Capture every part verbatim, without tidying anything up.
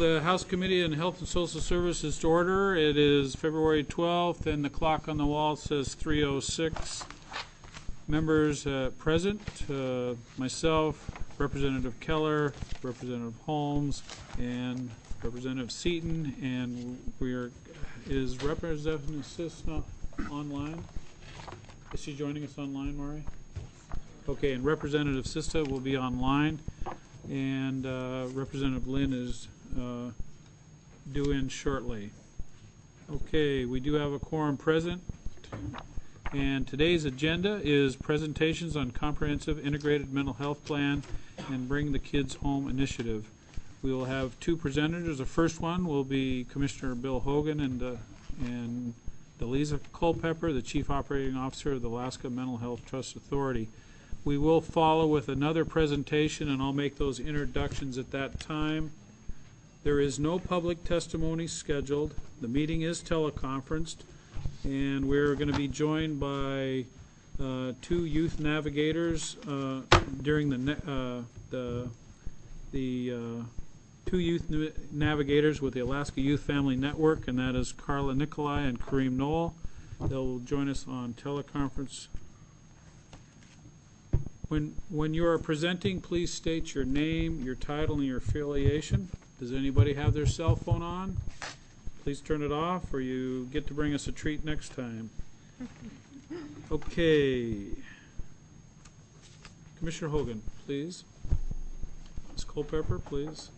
the House Committee on Health and Social Services to order. It is February twelfth, and the clock on the wall says three oh six. Members uh, present, uh, myself, Representative Keller, Representative Holmes, and Representative Seaton, and we are, is Representative Sisna online? Is she joining us online, Maury? Okay, and Representative Sista will be online, and uh, Representative Lynn is uh, due in shortly. Okay, we do have a quorum present, and today's agenda is presentations on Comprehensive Integrated Mental Health Plan and Bring the Kids Home Initiative. We will have two presenters. The first one will be Commissioner Bill Hogan and uh, and Delisa Culpepper, the Chief Operating Officer of the Alaska Mental Health Trust Authority. We will follow with another presentation, and I'll make those introductions at that time. There is no public testimony scheduled. The meeting is teleconferenced, and we're going to be joined by uh, two youth navigators uh, during the uh, the the uh, two youth navigators with the Alaska Youth Family Network, and that is Carla Nicolai and Kareem Noel. They'll join us on teleconference. When, when you are presenting, please state your name, your title, and your affiliation. Does anybody have their cell phone on? Please turn it off, or you get to bring us a treat next time. Okay. Commissioner Hogan, please. Miz Culpepper, please.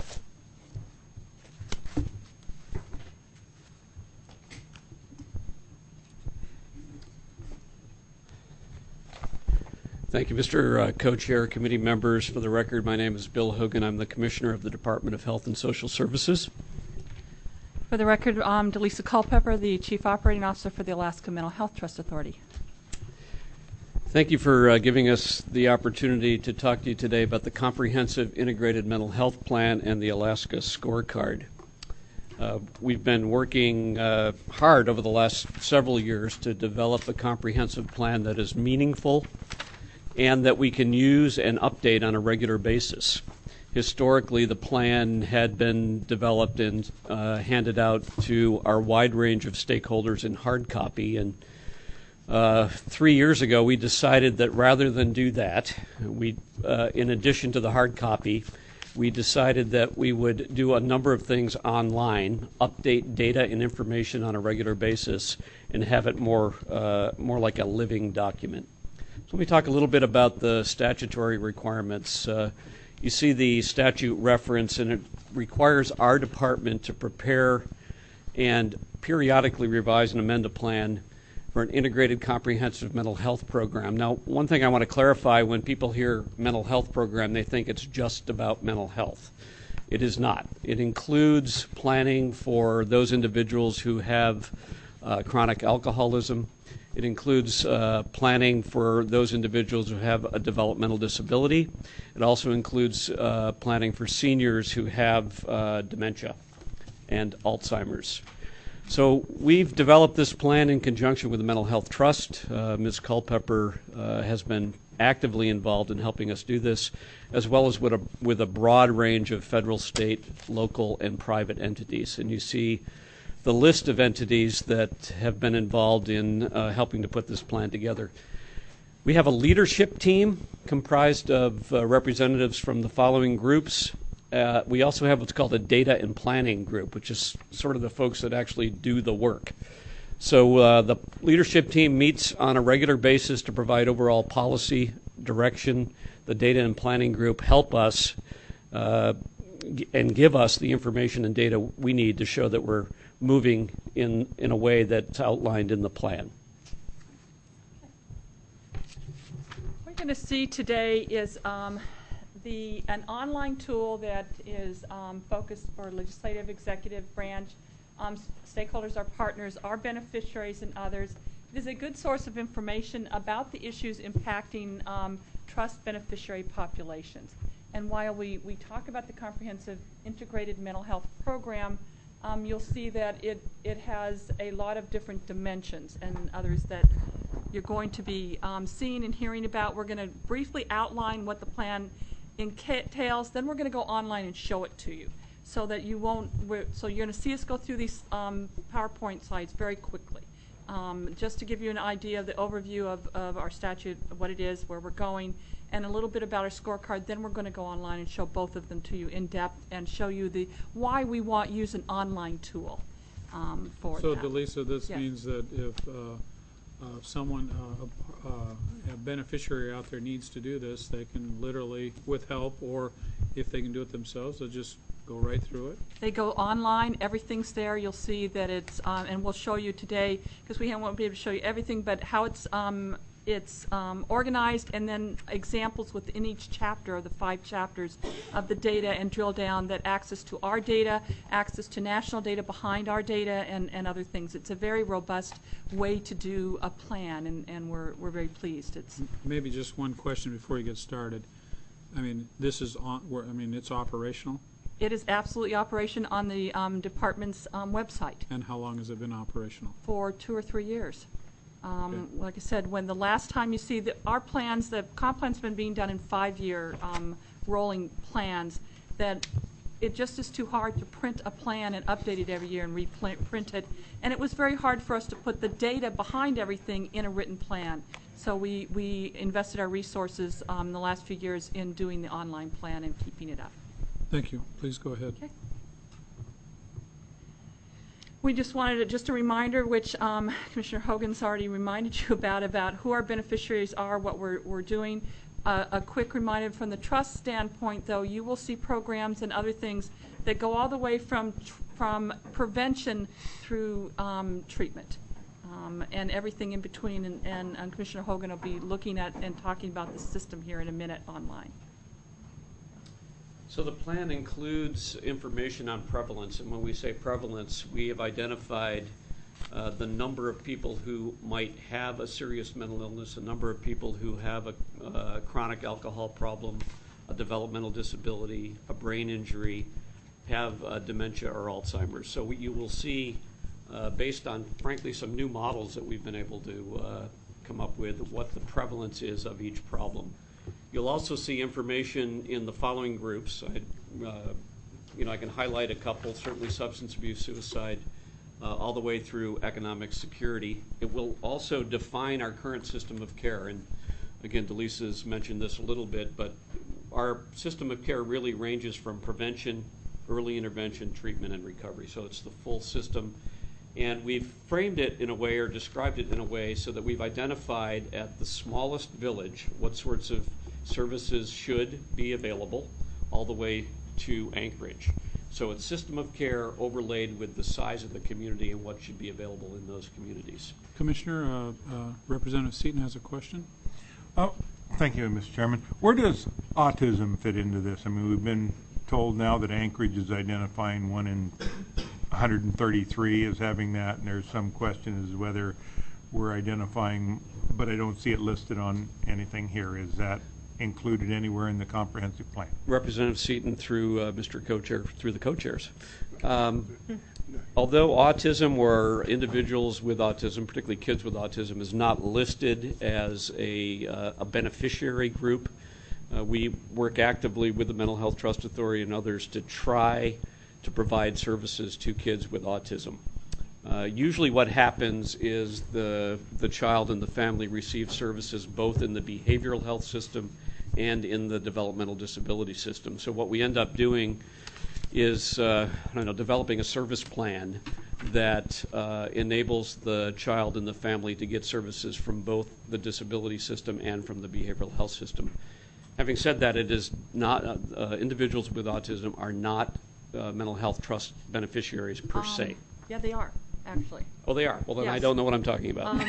Thank you, Mister Uh, Co-Chair, committee members. For the record, my name is Bill Hogan. I'm the Commissioner of the Department of Health and Social Services. For the record, I'm Delisa Culpepper, the Chief Operating Officer for the Alaska Mental Health Trust Authority. Thank you for uh, giving us the opportunity to talk to you today about the Comprehensive Integrated Mental Health Plan and the Alaska Scorecard. Uh, we've been working uh, hard over the last several years to develop a comprehensive plan that is meaningful and that we can use and update on a regular basis. Historically, the plan had been developed and uh, handed out to our wide range of stakeholders in hard copy, and uh, three years ago we decided that rather than do that, we, uh, in addition to the hard copy, we decided that we would do a number of things online, update data and information on a regular basis, and have it more, uh, more like a living document. Let me talk a little bit about the statutory requirements. Uh, you see the statute reference, and it requires our department to prepare and periodically revise and amend a plan for an integrated comprehensive mental health program. Now, one thing I want to clarify, when people hear mental health program, they think it's just about mental health. It is not. It includes planning for those individuals who have uh, chronic alcoholism. It includes uh, planning for those individuals who have a developmental disability. It also includes uh, planning for seniors who have uh, dementia and Alzheimer's. So we've developed this plan in conjunction with the Mental Health Trust. Uh, Miz Culpepper uh, has been actively involved in helping us do this, as well as with a, with a broad range of federal, state, local, and private entities. And you see the list of entities that have been involved in uh, helping to put this plan together. We have a leadership team comprised of uh, representatives from the following groups. Uh, we also have what's called a data and planning group, which is sort of the folks that actually do the work. So uh, the leadership team meets on a regular basis to provide overall policy direction. The data and planning group help us uh, and give us the information and data we need to show that we're moving in, in a way that's outlined in the plan. What we're going to see today is um, the an online tool that is um, focused for legislative, executive branch, um, stakeholders, our partners, our beneficiaries, and others. It is a good source of information about the issues impacting um, trust beneficiary populations. And while we, we talk about the Comprehensive Integrated Mental Health Program, Um, you'll see that it, it has a lot of different dimensions and others that you're going to be um, seeing and hearing about. We're going to briefly outline what the plan entails, then we're going to go online and show it to you. so that you won't, we're, so you're going to see us go through these um, PowerPoint slides very quickly. Um, just to give you an idea of the overview of, of our statute, what it is, where we're going, and a little bit about our scorecard. Then we're going to go online and show both of them to you in depth and show you the why we want to use an online tool um, for So, that. Delisa, this Yes. means that if uh, uh, someone, uh, uh, a beneficiary out there needs to do this, they can literally, with help, or if they can do it themselves, they'll just go right through it? They go online, everything's there. You'll see that it's, um, and we'll show you today, because we won't be able to show you everything, but how it's um, it's um, organized, and then examples within each chapter of the five chapters of the data, and drill down that access to our data, access to national data behind our data, and, and other things. It's a very robust way to do a plan, and, and we're, we're very pleased. It's Maybe just one question before you get started. I mean, this is on, we're- I mean, it's operational, It is absolutely operation on the um, department's um, website and how long has it been operational? for two or three years. Um, Okay. Like I said, when the last time you see the, our plans, the comp plan's been being done in five-year um, rolling plans, that it just is too hard to print a plan and update it every year and reprint it. And it was very hard for us to put the data behind everything in a written plan. So we, we invested our resources um, the last few years in doing the online plan and keeping it up. Thank you. Please go ahead. Okay. We just wanted to, just a reminder, which um, Commissioner Hogan's already reminded you about, about who our beneficiaries are, what we're, we're doing. Uh, a quick reminder from the trust standpoint, though, you will see programs and other things that go all the way from, tr from prevention through um, treatment. Um, and everything in between, and, and, and Commissioner Hogan will be looking at and talking about the system here in a minute online. So the plan includes information on prevalence, and when we say prevalence, we have identified uh, the number of people who might have a serious mental illness, a number of people who have a uh, chronic alcohol problem, a developmental disability, a brain injury, have uh, dementia or Alzheimer's. So we, you will see, uh, based on, frankly, some new models that we've been able to uh, come up with, what the prevalence is of each problem. You'll also see information in the following groups. I, uh, you know, I can highlight a couple, certainly substance abuse, suicide, uh, all the way through economic security. It will also define our current system of care. And again, Delisa's mentioned this a little bit, but our system of care really ranges from prevention, early intervention, treatment, and recovery. So it's the full system. And we've framed it in a way, or described it in a way, so that we've identified at the smallest village what sorts of services should be available, all the way to Anchorage. So it's system of care overlaid with the size of the community and what should be available in those communities. Commissioner, uh, uh, Representative Seaton has a question. Oh, thank you, Mister Chairman. Where does autism fit into this? I mean, we've been told now that Anchorage is identifying one in one hundred thirty-three as having that, and there's some question as to whether we're identifying, but I don't see it listed on anything here. Is that included anywhere in the comprehensive plan? Representative Seaton through uh, Mister Co-Chair, through the co-chairs. Um, although autism or individuals with autism, particularly kids with autism, is not listed as a, uh, a beneficiary group, uh, we work actively with the Mental Health Trust Authority and others to try to provide services to kids with autism. Uh, usually what happens is the, the child and the family receive services both in the behavioral health system and in the developmental disability system. So what we end up doing is uh, I don't know, developing a service plan that uh, enables the child and the family to get services from both the disability system and from the behavioral health system. Having said that, it is not, uh, uh, individuals with autism are not uh, mental health trust beneficiaries per Um, se. Yeah, they are, actually. Oh, they are? Well, then I Yes. don't know what I'm talking about. Um,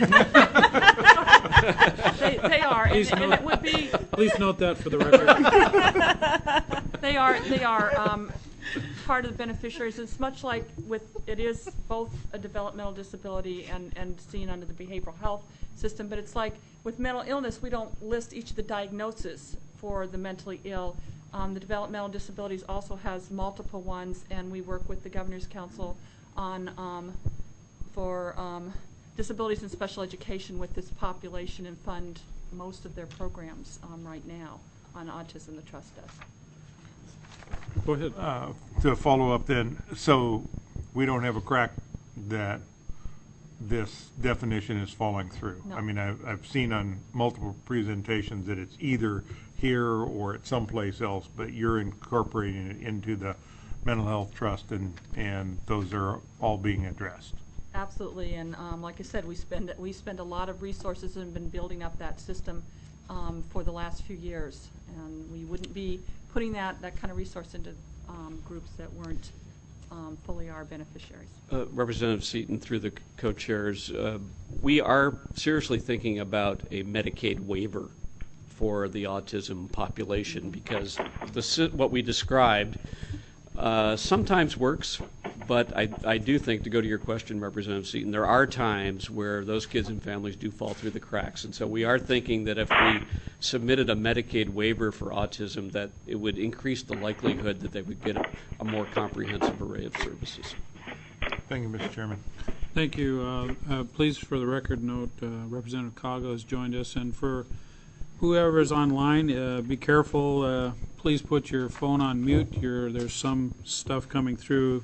they, they are, and, Please and note- it would be, Please note that for the record. they are, they are um, part of the beneficiaries. It's much like with, it is both a developmental disability and, and seen under the behavioral health system, but it's like with mental illness, we don't list each of the diagnoses for the mentally ill. Um, the developmental disabilities also has multiple ones, and we work with the Governor's Council on um, for um, disabilities and special education with this population, and fund most of their programs um, right now on autism. The trust does. Go ahead. Uh, to follow up then, so we don't have a crack that this definition is falling through. No. I mean, I've, I've seen on multiple presentations that it's either here or at someplace else, but you're incorporating it into the mental health trust, and, and those are all being addressed. Absolutely, and um, like I said, we spend we spend a lot of resources and been building up that system um, for the last few years, and we wouldn't be putting that that kind of resource into um, groups that weren't um, fully our beneficiaries. Uh, Representative Seaton, through the co-chairs, uh, we are seriously thinking about a Medicaid waiver for the autism population, because the si- what we described uh, sometimes works, but I, I do think, to go to your question, Representative Seaton, there are times where those kids and families do fall through the cracks. And so we are thinking that if we submitted a Medicaid waiver for autism, that it would increase the likelihood that they would get a, a more comprehensive array of services. Thank you, Mister Chairman. Thank you. Uh, uh, please, for the record, note uh, Representative Kaga has joined us. And for whoever is online, uh, be careful. Uh, please put your phone on mute. Your, there's some stuff coming through.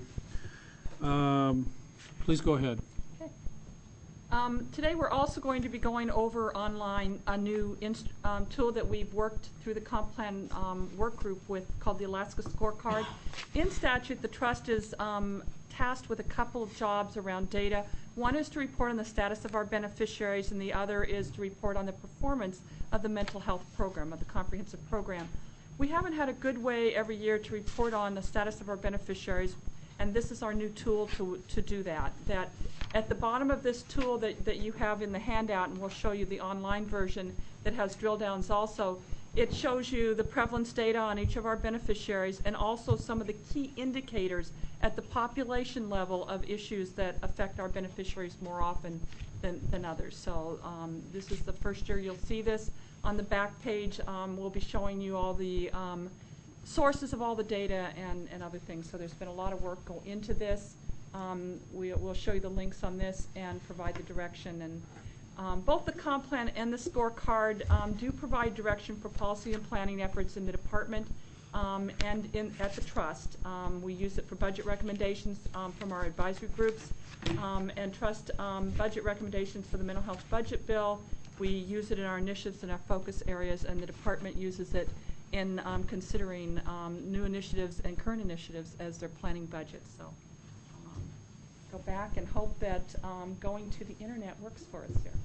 Um, please go ahead. Okay. Um, today we're also going to be going over online a new inst um, tool that we've worked through the comp plan um, work group with, called the Alaska Scorecard. In statute, the trust is um, tasked with a couple of jobs around data. One is to report on the status of our beneficiaries, and the other is to report on the performance of the mental health program, of the comprehensive program. We haven't had a good way every year to report on the status of our beneficiaries, and this is our new tool to, to do that. That at the bottom of this tool that, that you have in the handout, and we'll show you the online version that has drill downs also, it shows you the prevalence data on each of our beneficiaries and also some of the key indicators at the population level of issues that affect our beneficiaries more often than, than others. So um, this is the first year you'll see this. On the back page, um, we'll be showing you all the um, sources of all the data and, and other things. So there's been a lot of work go into this. Um, we, we'll show you the links on this and provide the direction. And um, both the comp plan and the scorecard um, do provide direction for policy and planning efforts in the department um, and in, at the trust. Um, we use it for budget recommendations um, from our advisory groups um, and trust um, budget recommendations for the mental health budget bill. We use it in our initiatives and our focus areas, and the department uses it in um, considering um, new initiatives and current initiatives as they're planning budgets. So um, go back and hope that um, going to the internet works for us here.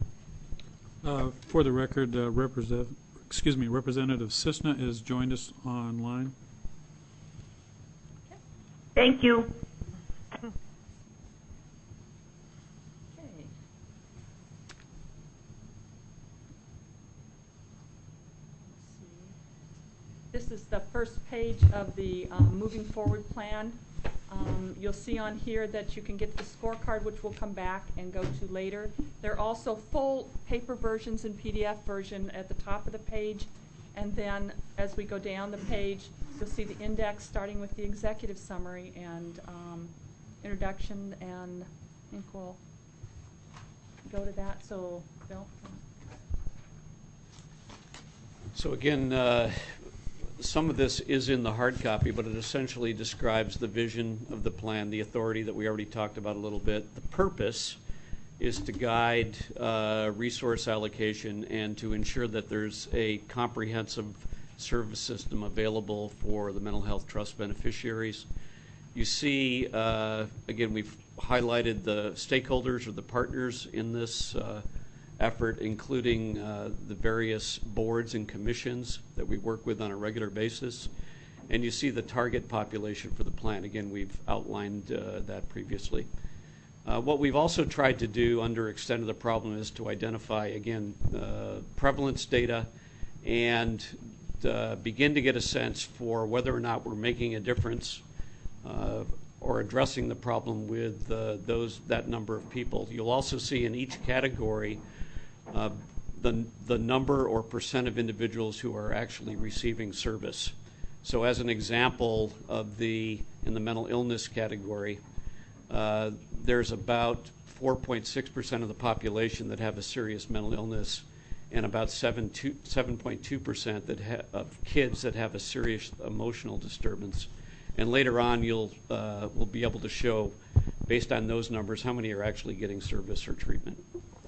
Uh, for the record, uh, Representative, excuse me, Representative Cisna has joined us online. Thank you. Okay. This is the first page of the um, moving forward plan. Um, you'll see on here that you can get the scorecard, which we'll come back and go to later. There are also full paper versions and P D F version at the top of the page. And then as we go down the page, you'll see the index starting with the executive summary and um, introduction, and I think we'll go to that. So, Bill? So again, uh, some of this is in the hard copy, but it essentially describes the vision of the plan, the authority that we already talked about a little bit. The purpose is to guide uh, resource allocation and to ensure that there's a comprehensive service system available for the mental health trust beneficiaries. You see, uh, again, we've highlighted the stakeholders or the partners in this uh, effort, including uh, the various boards and commissions that we work with on a regular basis. And you see the target population for the plan. Again, we've outlined uh, that previously. Uh, what we've also tried to do under Extent of the Problem is to identify, again, uh, prevalence data and uh, begin to get a sense for whether or not we're making a difference uh, or addressing the problem with uh, those that number of people. You'll also see in each category uh, the, the number or percent of individuals who are actually receiving service. So as an example of the, in the mental illness category, uh, there's about four point six percent of the population that have a serious mental illness, and about seven point two percent that ha- of kids that have a serious emotional disturbance. And later on, you'll uh, we'll be able to show, based on those numbers, how many are actually getting service or treatment.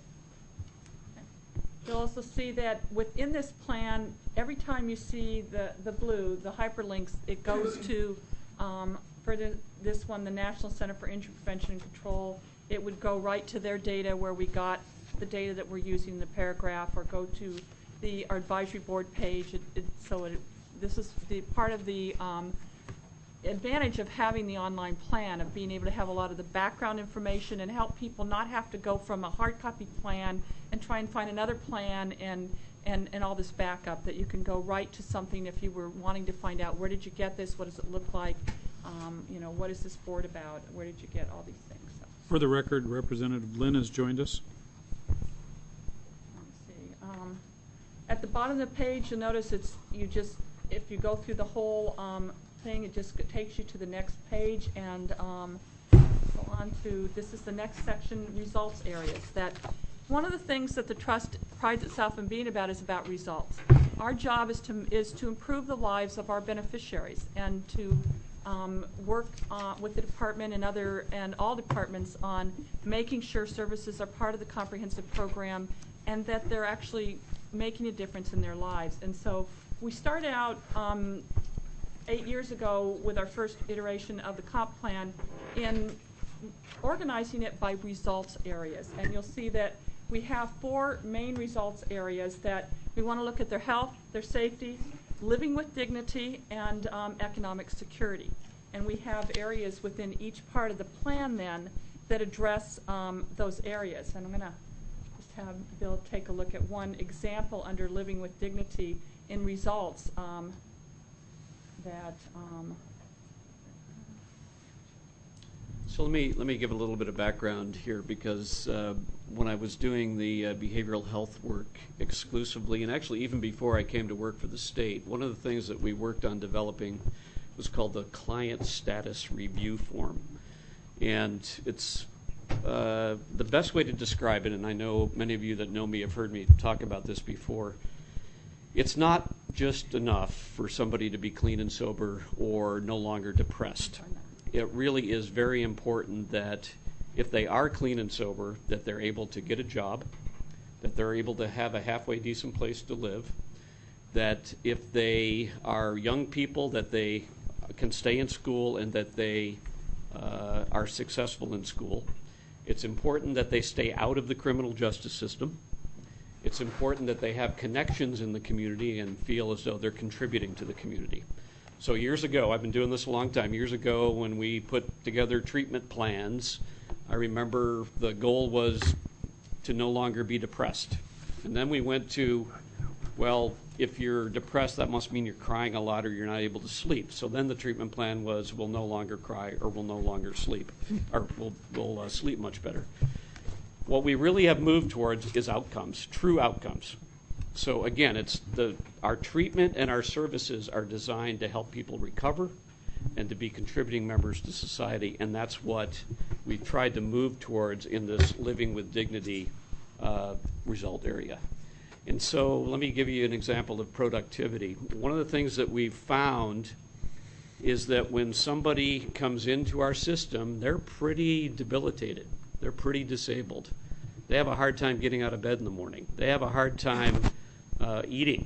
You'll also see that within this plan, every time you see the, the blue, the hyperlinks, it goes to, um, for the, this one, the National Center for Injury Prevention and Control. It would go right to their data where we got the data that we're using in the paragraph, or go to the our advisory board page. It, it, so it, this is the part of the um, advantage of having the online plan, of being able to have a lot of the background information and help people not have to go from a hard copy plan and try and find another plan and, and, and all this backup, that you can go right to something if you were wanting to find out, where did you get this, what does it look like, um, you know, what is this board about, where did you get all these things. So. For the record, Representative Lynn has joined us. Let me see. Um, at the bottom of the page, you'll notice it's, you just, if you go through the whole um, thing, it just takes you to the next page, and um, go on to, this is the next section, results areas. That one of the things that the trust prides itself in being about is about results. Our job is to is to improve the lives of our beneficiaries, and to um, work uh, with the department and other and all departments on making sure services are part of the comprehensive program, and that they're actually making a difference in their lives. And so we started out um, eight years ago with our first iteration of the comp plan in organizing it by results areas. And you'll see that we have four main results areas that we want to look at: their health, their safety, living with dignity, and um, economic security. And we have areas within each part of the plan then that address um, those areas. And I'm going to just have Bill take a look at one example under living with dignity in results. Um, that um, So let me let me give a little bit of background here, because uh, when I was doing the uh, behavioral health work exclusively, and actually even before I came to work for the state, one of the things that we worked on developing was called the Client Status Review Form. And it's uh, the best way to describe it, and I know many of you that know me have heard me talk about this before, it's not just enough for somebody to be clean and sober or no longer depressed. It really is very important that if they are clean and sober, that they're able to get a job, that they're able to have a halfway decent place to live, that if they are young people, that they can stay in school and that they uh, are successful in school. It's important that they stay out of the criminal justice system. It's important that they have connections in the community and feel as though they're contributing to the community. So years ago, I've been doing this a long time, years ago when we put together treatment plans, I remember the goal was to no longer be depressed. And then we went to, well, if you're depressed, that must mean you're crying a lot or you're not able to sleep. So then the treatment plan was, we'll no longer cry or we'll no longer sleep, or we'll, we'll uh, sleep much better. What we really have moved towards is outcomes, true outcomes. So again, it's the our treatment and our services are designed to help people recover and to be contributing members to society, and that's what we've tried to move towards in this living with dignity uh, result area. And so let me give you an example of productivity. One of the things that we've found is that when somebody comes into our system, they're pretty debilitated. They're pretty disabled. They have a hard time getting out of bed in the morning. They have a hard time uh, eating.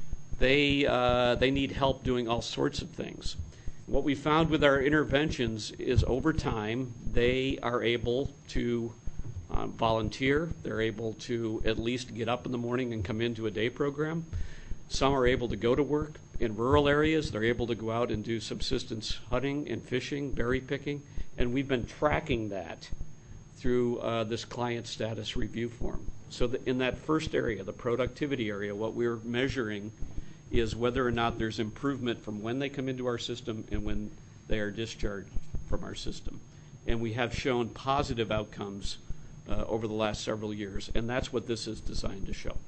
They, uh, they need help doing all sorts of things. What we found with our interventions is over time, they are able to um, volunteer. They're able to at least get up in the morning and come into a day program. Some are able to go to work. In rural areas, they're able to go out and do subsistence hunting and fishing, berry picking, and we've been tracking that through uh, this client status review form. So that in that first area, the productivity area, what we're measuring is whether or not there's improvement from when they come into our system and when they are discharged from our system. And we have shown positive outcomes uh, over the last several years, and that's what this is designed to show.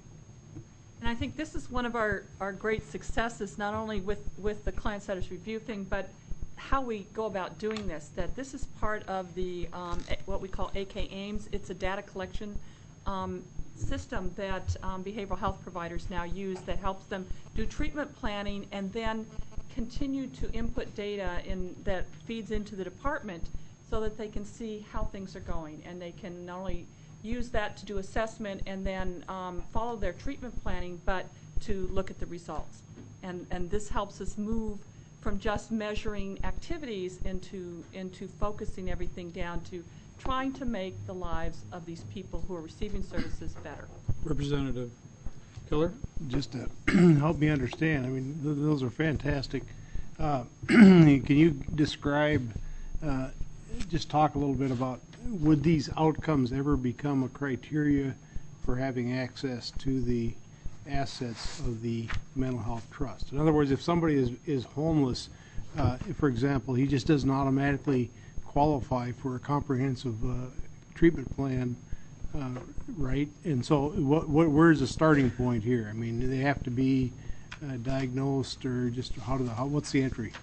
And I think this is one of our, our great successes, not only with, with the client status review thing, but how we go about doing this, that this is part of the um, what we call A K AIMS. It's a data collection um, system that um, behavioral health providers now use that helps them do treatment planning and then continue to input data in that feeds into the department so that they can see how things are going, and they can not only use that to do assessment and then um, follow their treatment planning, but to look at the results. And, and this helps us move from just measuring activities into, into focusing everything down to trying to make the lives of these people who are receiving services better. Representative Keller? Just to help me understand, I mean, th those are fantastic. Uh, can you describe, uh, just talk a little bit about, would these outcomes ever become a criteria for having access to the assets of the mental health trust? In other words, if somebody is, is homeless, uh, if, for example, he just doesn't automatically qualify for a comprehensive uh, treatment plan, uh, right? And so what, what, where's the starting point here? I mean, do they have to be uh, diagnosed, or just how do the, how, what's the entry?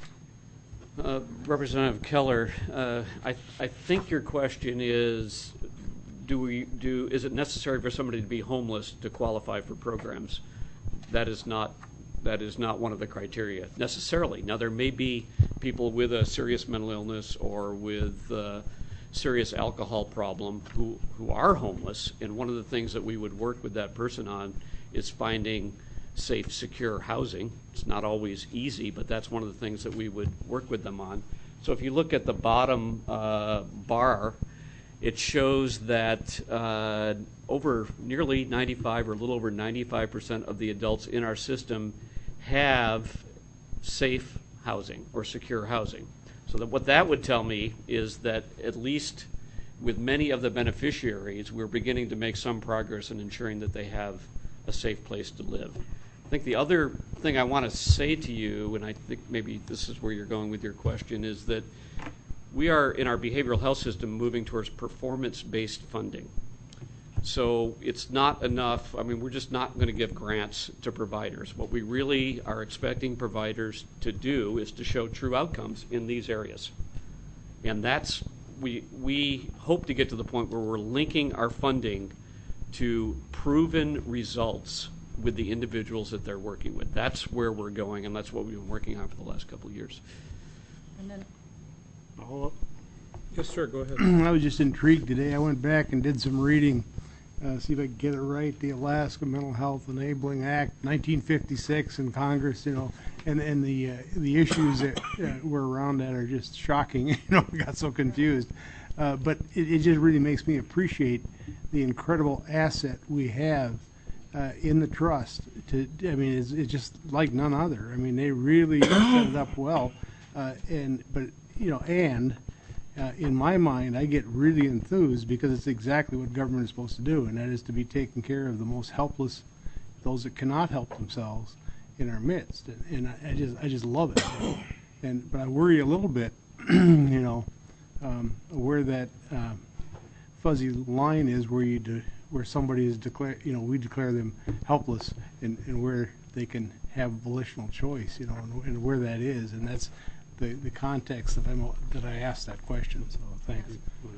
Uh, Representative Keller, uh, I, I think your question is, do we do? Is it necessary for somebody to be homeless to qualify for programs? That is not that is not one of the criteria necessarily. Now, there may be people with a serious mental illness or with a serious alcohol problem who who are homeless, and one of the things that we would work with that person on is finding safe, secure housing. It's not always easy, but that's one of the things that we would work with them on. So if you look at the bottom uh, bar, it shows that uh, over nearly ninety-five or a little over ninety-five percent of the adults in our system have safe housing or secure housing. So that what that would tell me is that at least with many of the beneficiaries, we're beginning to make some progress in ensuring that they have a safe place to live. I think the other thing I want to say to you, and I think maybe this is where you're going with your question, is that we are, in our behavioral health system, moving towards performance-based funding. So it's not enough, I mean, we're just not going to give grants to providers. What we really are expecting providers to do is to show true outcomes in these areas. And that's, we, we hope to get to the point where we're linking our funding to proven results with the individuals that they're working with. That's where we're going, and that's what we've been working on for the last couple of years. And then Oh, Yes, sir, go ahead. I was just intrigued today. I went back and did some reading, uh, see if I could get it right. The Alaska Mental Health Enabling Act, nineteen fifty-six in Congress, you know, and, and the, uh, the issues that uh, were around that are just shocking. You know, I got so confused. Uh, but it, it just really makes me appreciate the incredible asset we have uh, in the trust. To, I mean, it's, it's just like none other. I mean, they really set it up well. Uh, and, but, you know, and uh, in my mind, I get really enthused because it's exactly what government is supposed to do, and that is to be taking care of the most helpless, those that cannot help themselves in our midst. And, and I, I just, I just love it. And but I worry a little bit, you know, um, where that uh, fuzzy line is, where you do, where somebody is declare, you know, we declare them helpless, and, and where they can have volitional choice, you know, and, and where that is, and that's the, the context that I'm that I asked that question. So thanks.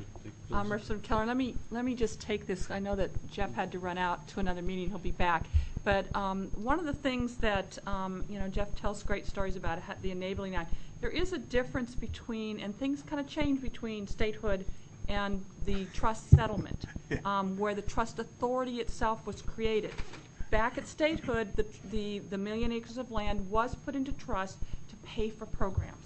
Um, Representative Keller, let me let me just take this. I know that Jeff had to run out to another meeting. He'll be back. But um, one of the things that um, you know, Jeff tells great stories about the Enabling Act. There is a difference between, and things kind of change between statehood and the trust settlement, um, where the trust authority itself was created. Back at statehood, the, the the million acres of land was put into trust to pay for programs.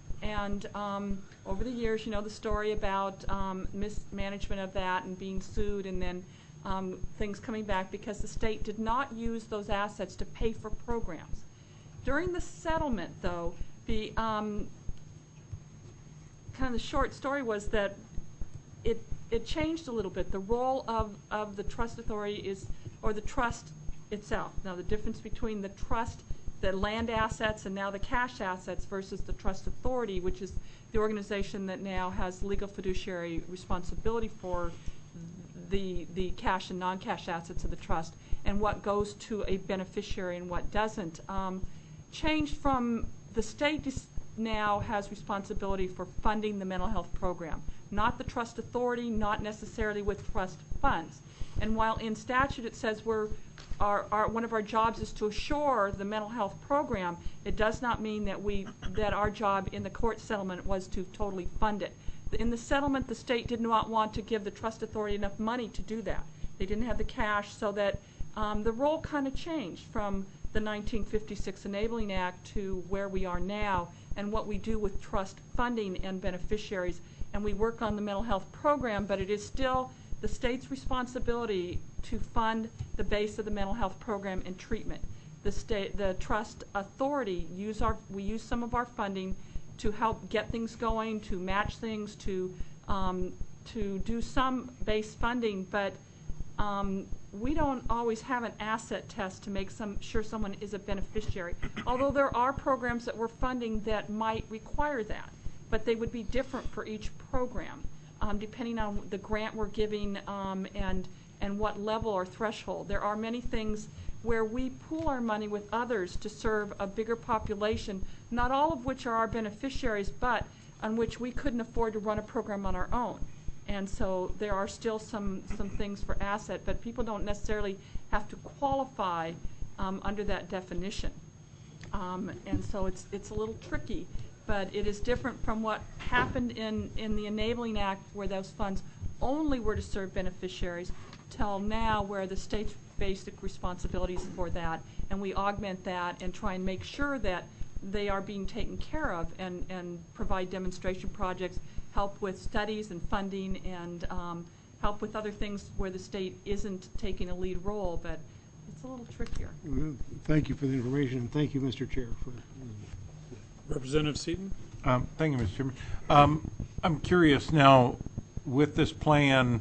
And um, over the years, you know the story about um, mismanagement of that and being sued, and then um, things coming back because the state did not use those assets to pay for programs. During the settlement, though, the um, kind of the short story was that it it changed a little bit. The role of, of the trust authority is, or the trust itself. Now, the difference between the trust, the land assets, and now the cash assets versus the trust authority, which is the organization that now has legal fiduciary responsibility for the the cash and non-cash assets of the trust, and what goes to a beneficiary and what doesn't, um, changed from the state now has responsibility for funding the mental health program, not the trust authority, not necessarily with trust funds. And while in statute it says we're, our, our, one of our jobs is to assure the mental health program, it does not mean that we, that our job in the court settlement was to totally fund it. In the settlement, the state did not want to give the trust authority enough money to do that. They didn't have the cash, so that um, the role kind of changed from the nineteen fifty-six Enabling Act to where we are now, and what we do with trust funding and beneficiaries. And we work on the mental health program, but it is still the state's responsibility to fund the base of the mental health program and treatment. The state, the trust authority, use our, we use some of our funding to help get things going, to match things, to um, to do some base funding, but um, we don't always have an asset test to make some sure someone is a beneficiary. Although there are programs that we're funding that might require that, but they would be different for each program, um, depending on the grant we're giving um, and and what level or threshold. There are many things where we pool our money with others to serve a bigger population, not all of which are our beneficiaries, but on which we couldn't afford to run a program on our own. And so there are still some, some things for asset, but people don't necessarily have to qualify um, under that definition. Um, and so it's, it's a little tricky, but it is different from what happened in, in the Enabling Act, where those funds only were to serve beneficiaries, till now where the state's basic responsibilities for that, and we augment that and try and make sure that they are being taken care of, and, and provide demonstration projects, help with studies and funding, and um, help with other things where the state isn't taking a lead role, but it's a little trickier. Well, thank you for the information, and thank you, Mister Chair. For Representative Seaton? Um, Thank you, Mister Chairman. Um, I'm curious now, with this plan,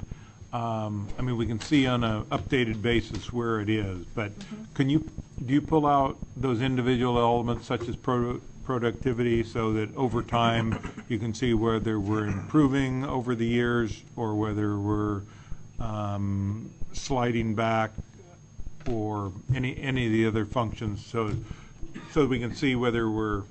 um, I mean, we can see on an updated basis where it is, but Mm-hmm. can you, do you pull out those individual elements such as pro- productivity so that over time you can see whether we're improving over the years or whether we're um, sliding back, or any, any of the other functions, so, so that we can see whether we're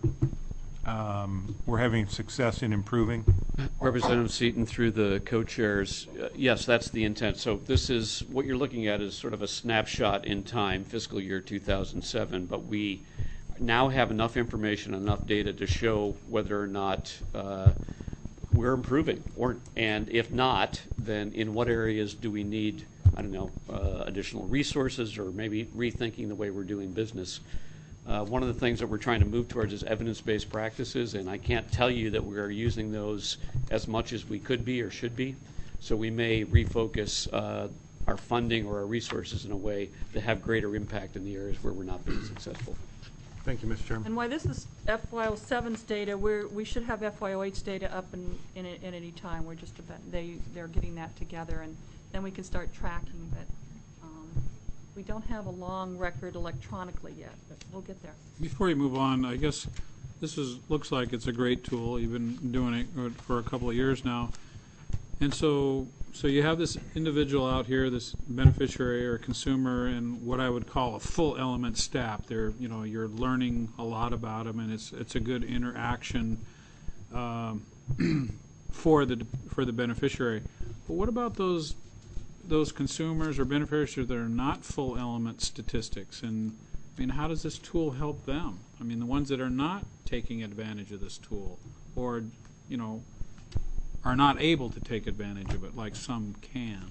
Um, we're having success in improving? Representative Seaton, through the co-chairs, uh, yes, that's the intent. So this is, what you're looking at is sort of a snapshot in time, fiscal year two thousand seven, but we now have enough information, enough data to show whether or not uh, we're improving, or, and if not, then in what areas do we need, I don't know, uh, additional resources, or maybe rethinking the way we're doing business. Uh, one of the things that we're trying to move towards is evidence-based practices, and I can't tell you that we're using those as much as we could be or should be. So we may refocus uh, our funding or our resources in a way to have greater impact in the areas where we're not being successful. Thank you, Mister Chairman. And why this is F Y O seven's data, we're, we should have F Y O eight's data up in, in, in any time. We're just about, they, they're getting that together, and then we can start tracking, but um, we don't have a long record electronically yet, but we'll get there. Before you move on, I guess this is, looks like it's a great tool. You've been doing it for a couple of years now. And so, so you have this individual out here, this beneficiary or consumer, and what I would call a full element staff. They're, you know, you're learning a lot about them, and it's it's a good interaction um, for the for the beneficiary. But what about those those consumers or beneficiaries that are not full element statistics? And I mean, how does this tool help them? I mean, the ones that are not taking advantage of this tool, or, you know, are not able to take advantage of it like some can.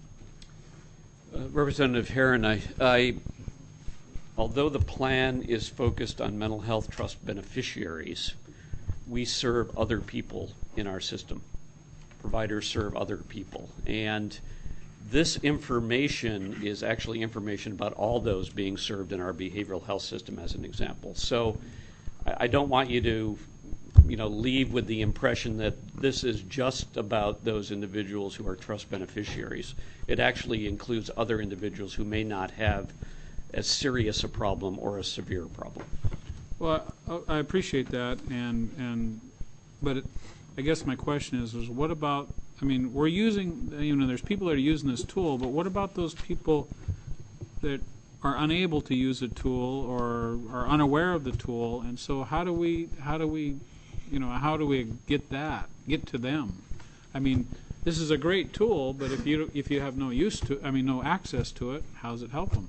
Uh, Representative Herron, I, I, although the plan is focused on mental health trust beneficiaries, we serve other people in our system. Providers serve other people. And this information is actually information about all those being served in our behavioral health system, as an example. So I, I don't want you to you know, leave with the impression that this is just about those individuals who are trust beneficiaries. It actually includes other individuals who may not have as serious a problem or a severe problem. Well, I, I appreciate that, and and but it, I guess my question is, is what about? I mean, we're using, you know, there's people that are using this tool, but what about those people that are unable to use a tool or are unaware of the tool? And so, how do we how do we you know, how do we get that, get to them? I mean, this is a great tool, but if you, if you have no use to, I mean, no access to it, how does it help them?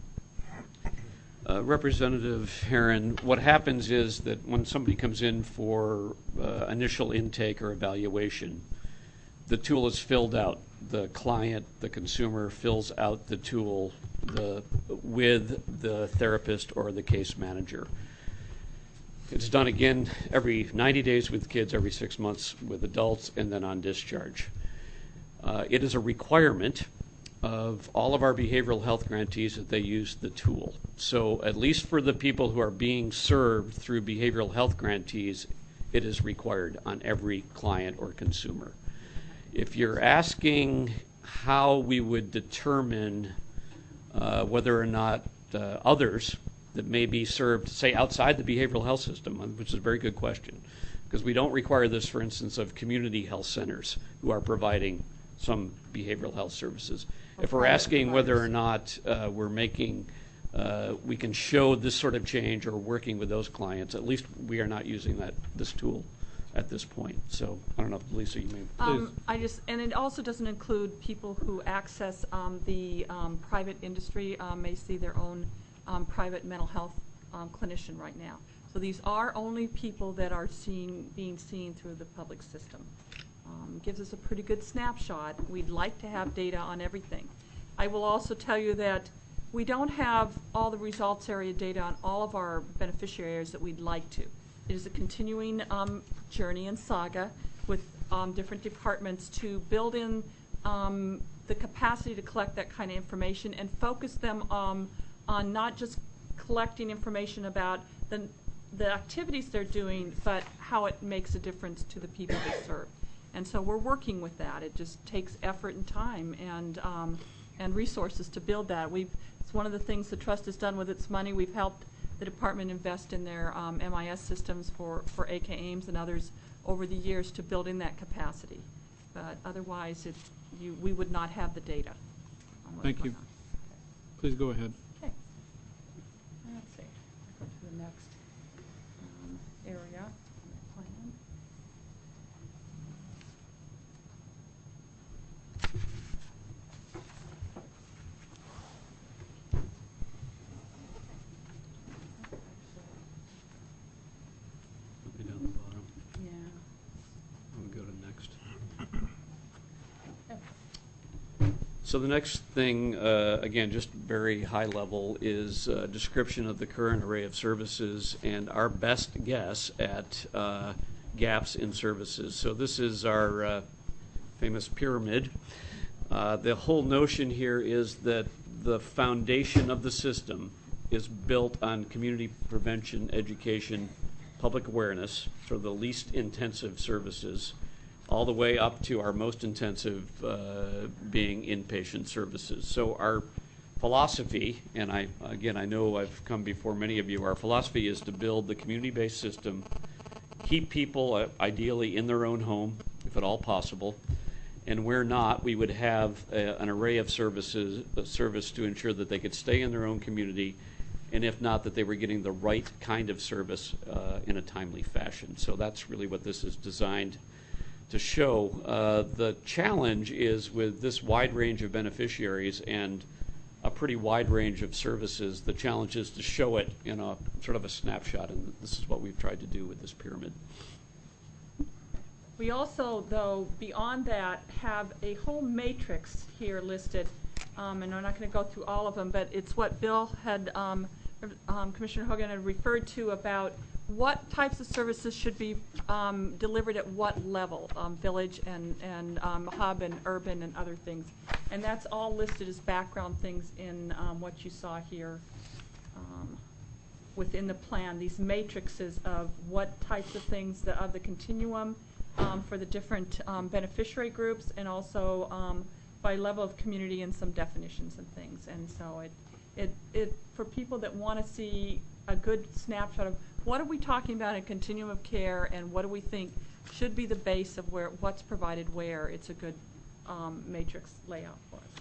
Uh, Representative Herron, what happens is that when somebody comes in for uh, initial intake or evaluation, the tool is filled out. The client, the consumer, fills out the tool the, with the therapist or the case manager. It's done again every ninety days with kids, every six months with adults, and then on discharge. Uh, it is a requirement of all of our behavioral health grantees that they use the tool. So at least for the people who are being served through behavioral health grantees, it is required on every client or consumer. If you're asking how we would determine uh, whether or not uh, others that may be served, say, outside the behavioral health system, which is a very good question, because we don't require this, for instance, of community health centers who are providing some behavioral health services. If we're asking whether or not uh, we're making, uh, we can show this sort of change or working with those clients, at least we are not using that this tool at this point. So I don't know, Lisa, you may. Um, I just, and it also doesn't include people who access um, the um, private industry, um, may see their own um, private mental health um, clinician right now. So these are only people that are seen, being seen through the public system. Um, gives us a pretty good snapshot. We'd like to have data on everything. I will also tell you that we don't have all the results area data on all of our beneficiaries that we'd like to. It is a continuing um, journey and saga with um, different departments to build in um, the capacity to collect that kind of information and focus them um, on not just collecting information about the, the activities they're doing, but how it makes a difference to the people they serve. And so we're working with that. It just takes effort and time and um, and resources to build that. We've, it's one of the things the trust has done with its money. We've helped the department invest in their um, M I S systems for, for A K Ames and others over the years to build in that capacity. But otherwise, it, you, we would not have the data. on what's Thank going you. on. Please go ahead. Okay. Let's see. Go to the next um, area on the plan. Be down the bottom. Yeah. We'll go to next. Okay. So the next thing, uh, again, just very high level, is a description of the current array of services and our best guess at uh, gaps in services. So this is our uh, famous pyramid. Uh, the whole notion here is that the foundation of the system is built on community prevention, education, public awareness, sort of the least intensive services, all the way up to our most intensive uh, being inpatient services. So our philosophy, and I again, I know I've come before many of you, our philosophy is to build the community-based system, keep people uh, ideally in their own home, if at all possible, and where not, we would have a, an array of services, a service to ensure that they could stay in their own community, and if not, that they were getting the right kind of service uh, in a timely fashion. So that's really what this is designed to show. Uh, the challenge is with this wide range of beneficiaries and a pretty wide range of services, the challenge is to show it in a sort of a snapshot, and this is what we've tried to do with this pyramid. We also, though, beyond that, have a whole matrix here listed, um, and I'm not going to go through all of them, but it's what Bill had, um, um, Commissioner Hogan had referred to about what types of services should be um, delivered at what level, um, village and, and um, hub and urban and other things. And that's all listed as background things in um, what you saw here um, within the plan, these matrices of what types of things the, of the continuum um, for the different um, beneficiary groups, and also um, by level of community and some definitions and things. And so it, it, it for people that want to see a good snapshot of what are we talking about in continuum of care, and what do we think should be the base of where what's provided where, it's a good um, matrix layout for us.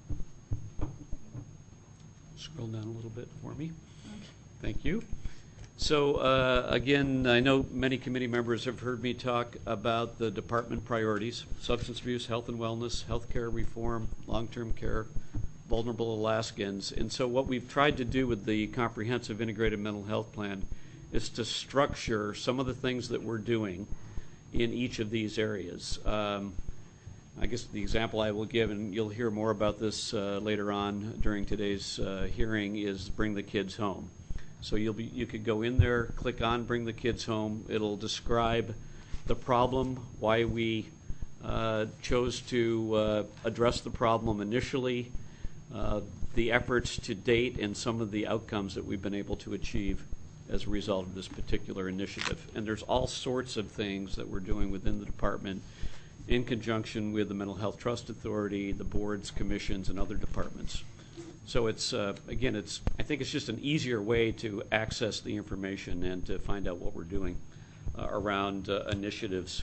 Next. Scroll down a little bit for me. Thank you. So uh, again, I know many committee members have heard me talk about the department priorities: substance abuse, health and wellness, healthcare reform, long-term care, vulnerable Alaskans. And so what we've tried to do with the comprehensive integrated mental health plan is to structure some of the things that we're doing in each of these areas. Um, I guess the example I will give, and you'll hear more about this uh, later on during today's uh, hearing, is Bring the Kids Home. So you'll be, you could go in there, click on Bring the Kids Home. It'll describe the problem, why we uh, chose to uh, address the problem initially, uh, the efforts to date, and some of the outcomes that we've been able to achieve as a result of this particular initiative. And there's all sorts of things that we're doing within the department in conjunction with the Mental Health Trust Authority, the boards, commissions, and other departments. So it's, uh, again, it's, I think it's just an easier way to access the information and to find out what we're doing uh, around uh, initiatives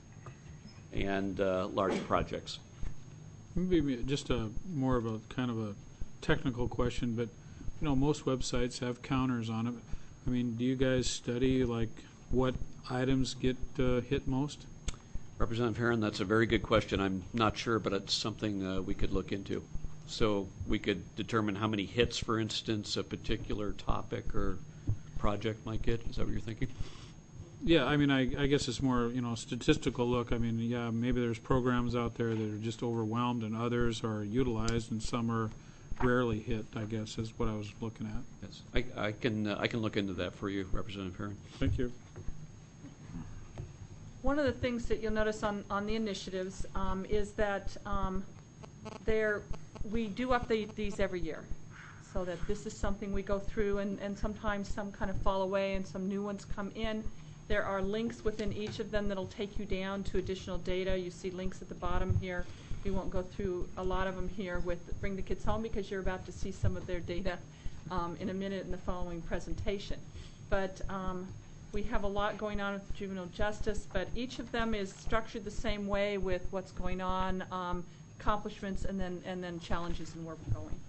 and uh, large projects. Maybe just a more of a kind of a technical question, but you know, most websites have counters on it. I mean, do you guys study like what items get uh, hit most? Representative Herron, that's a very good question. I'm not sure, but it's something uh, we could look into. So we could determine how many hits, for instance, a particular topic or project might get. Is that what you're thinking? Yeah, I mean, I, I guess it's more, you know, statistical look. I mean, yeah, maybe there's programs out there that are just overwhelmed and others are utilized and some are rarely hit, I guess, is what I was looking at. Yes, I, I can uh, I can look into that for you, Representative Herron. Thank you. One of the things that you'll notice on, on the initiatives um, is that um, there, we do update these every year, so that this is something we go through, and, and sometimes some kind of fall away and some new ones come in. There are links within each of them that'll take you down to additional data. You see links at the bottom here. We won't go through a lot of them here with Bring the Kids Home because you're about to see some of their data um, in a minute in the following presentation. But um, we have a lot going on with juvenile justice, but each of them is structured the same way with what's going on, um, accomplishments, and then and then challenges and where we're going.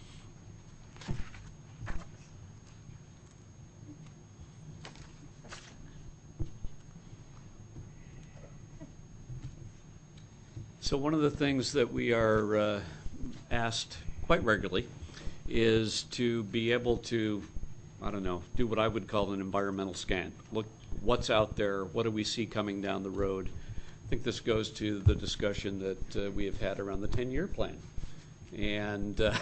So one of the things that we are uh, asked quite regularly is to be able to, I don't know, do what I would call an environmental scan. Look what's out there, what do we see coming down the road. I think this goes to the discussion that uh, we have had around the ten-year plan. And uh,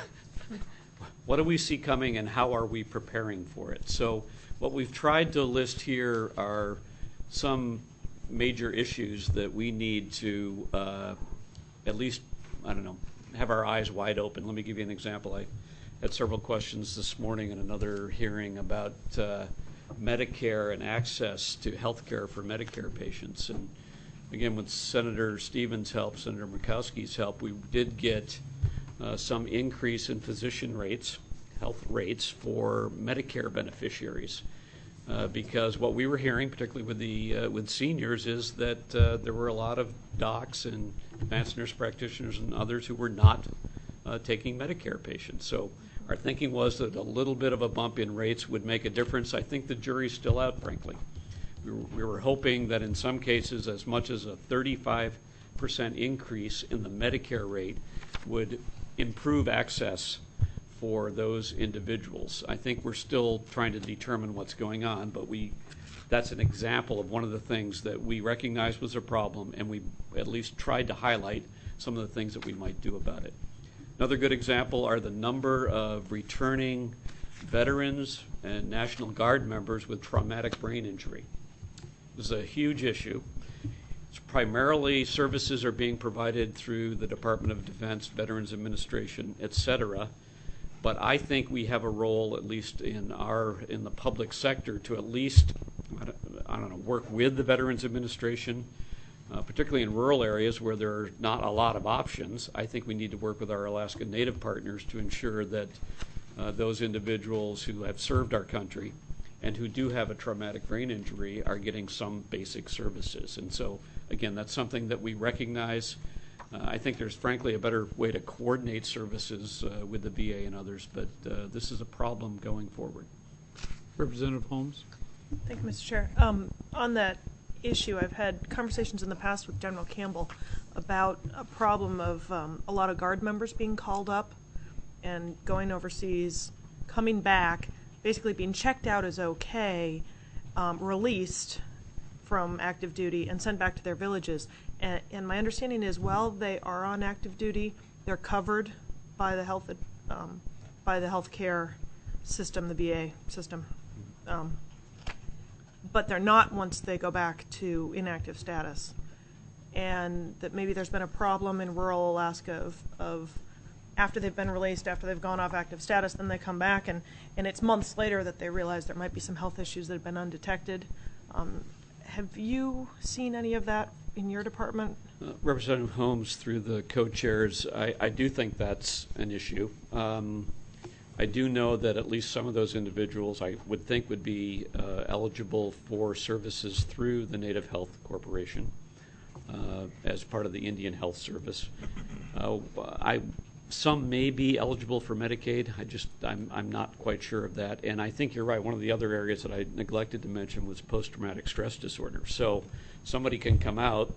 what do we see coming and how are we preparing for it? So what we've tried to list here are some major issues that we need to uh, at least, I don't know, have our eyes wide open. Let me give you an example. I had several questions this morning in another hearing about uh, Medicare and access to health care for Medicare patients. And again, with Senator Stevens' help, Senator Murkowski's help, we did get uh, some increase in physician rates, health rates for Medicare beneficiaries. Uh, because what we were hearing, particularly with the uh, with seniors, is that uh, there were a lot of docs and advanced nurse practitioners and others who were not uh, taking Medicare patients. So our thinking was that a little bit of a bump in rates would make a difference. I think the jury's still out, frankly. We were, we were hoping that in some cases as much as a thirty-five percent increase in the Medicare rate would improve access for those individuals. I think we're still trying to determine what's going on, but we that's an example of one of the things that we recognized was a problem, and we at least tried to highlight some of the things that we might do about it. Another good example are the number of returning veterans and National Guard members with traumatic brain injury. This is a huge issue. It's primarily services are being provided through the Department of Defense, Veterans Administration, et cetera. But I think we have a role, at least in our in the public sector, to at least I don't, I don't know work with the Veterans Administration, uh, particularly in rural areas where there are not a lot of options. I think we need to work with our Alaska Native partners to ensure that uh, those individuals who have served our country and who do have a traumatic brain injury are getting some basic services. And so, again, that's something that we recognize. Uh, I think there's, frankly, a better way to coordinate services uh, with the V A and others, but uh, this is a problem going forward. Representative Holmes? Thank you, Mister Chair. Um, on that issue, I've had conversations in the past with General Campbell about a problem of um, a lot of Guard members being called up and going overseas, coming back, basically being checked out as okay, um, released from active duty and sent back to their villages. And, and my understanding is, while they are on active duty, they're covered by the health um, by the health care system, the V A system. Um, but they're not once they go back to inactive status. And that maybe there's been a problem in rural Alaska of, of after they've been released, after they've gone off active status, then they come back, and, and it's months later that they realize there might be some health issues that have been undetected. Um, have you seen any of that in your department? Uh, Representative Holmes, through the co-chairs, I, I do think that's an issue. Um, I do know that at least some of those individuals I would think would be uh, eligible for services through the Native Health Corporation uh, as part of the Indian Health Service. Uh, I, some may be eligible for Medicaid. I just, I'm, I'm not quite sure of that. And I think you're right. One of the other areas that I neglected to mention was post-traumatic stress disorder. So somebody can come out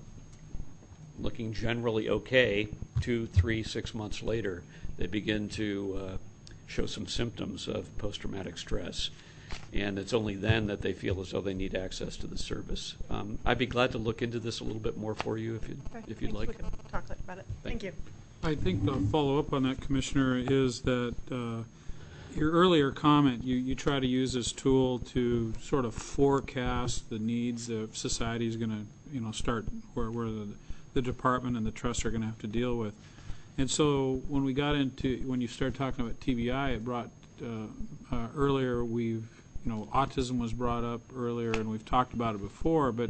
looking generally okay, two, three, six months later, they begin to uh, show some symptoms of post-traumatic stress, and it's only then that they feel as though they need access to the service. Um, I'd be glad to look into this a little bit more for you if you'd, Okay, if you'd thanks. like. We can talk about it. Thank Thank you. I think the follow-up on that, Commissioner, is that uh, your earlier comment, you, you try to use this tool to sort of forecast the needs of society is going to, you know, start where, where the, the department and the trust are going to have to deal with. And so when we got into, when you started talking about T B I, it brought, uh, uh, earlier we've, you know, autism was brought up earlier, and we've talked about it before, but,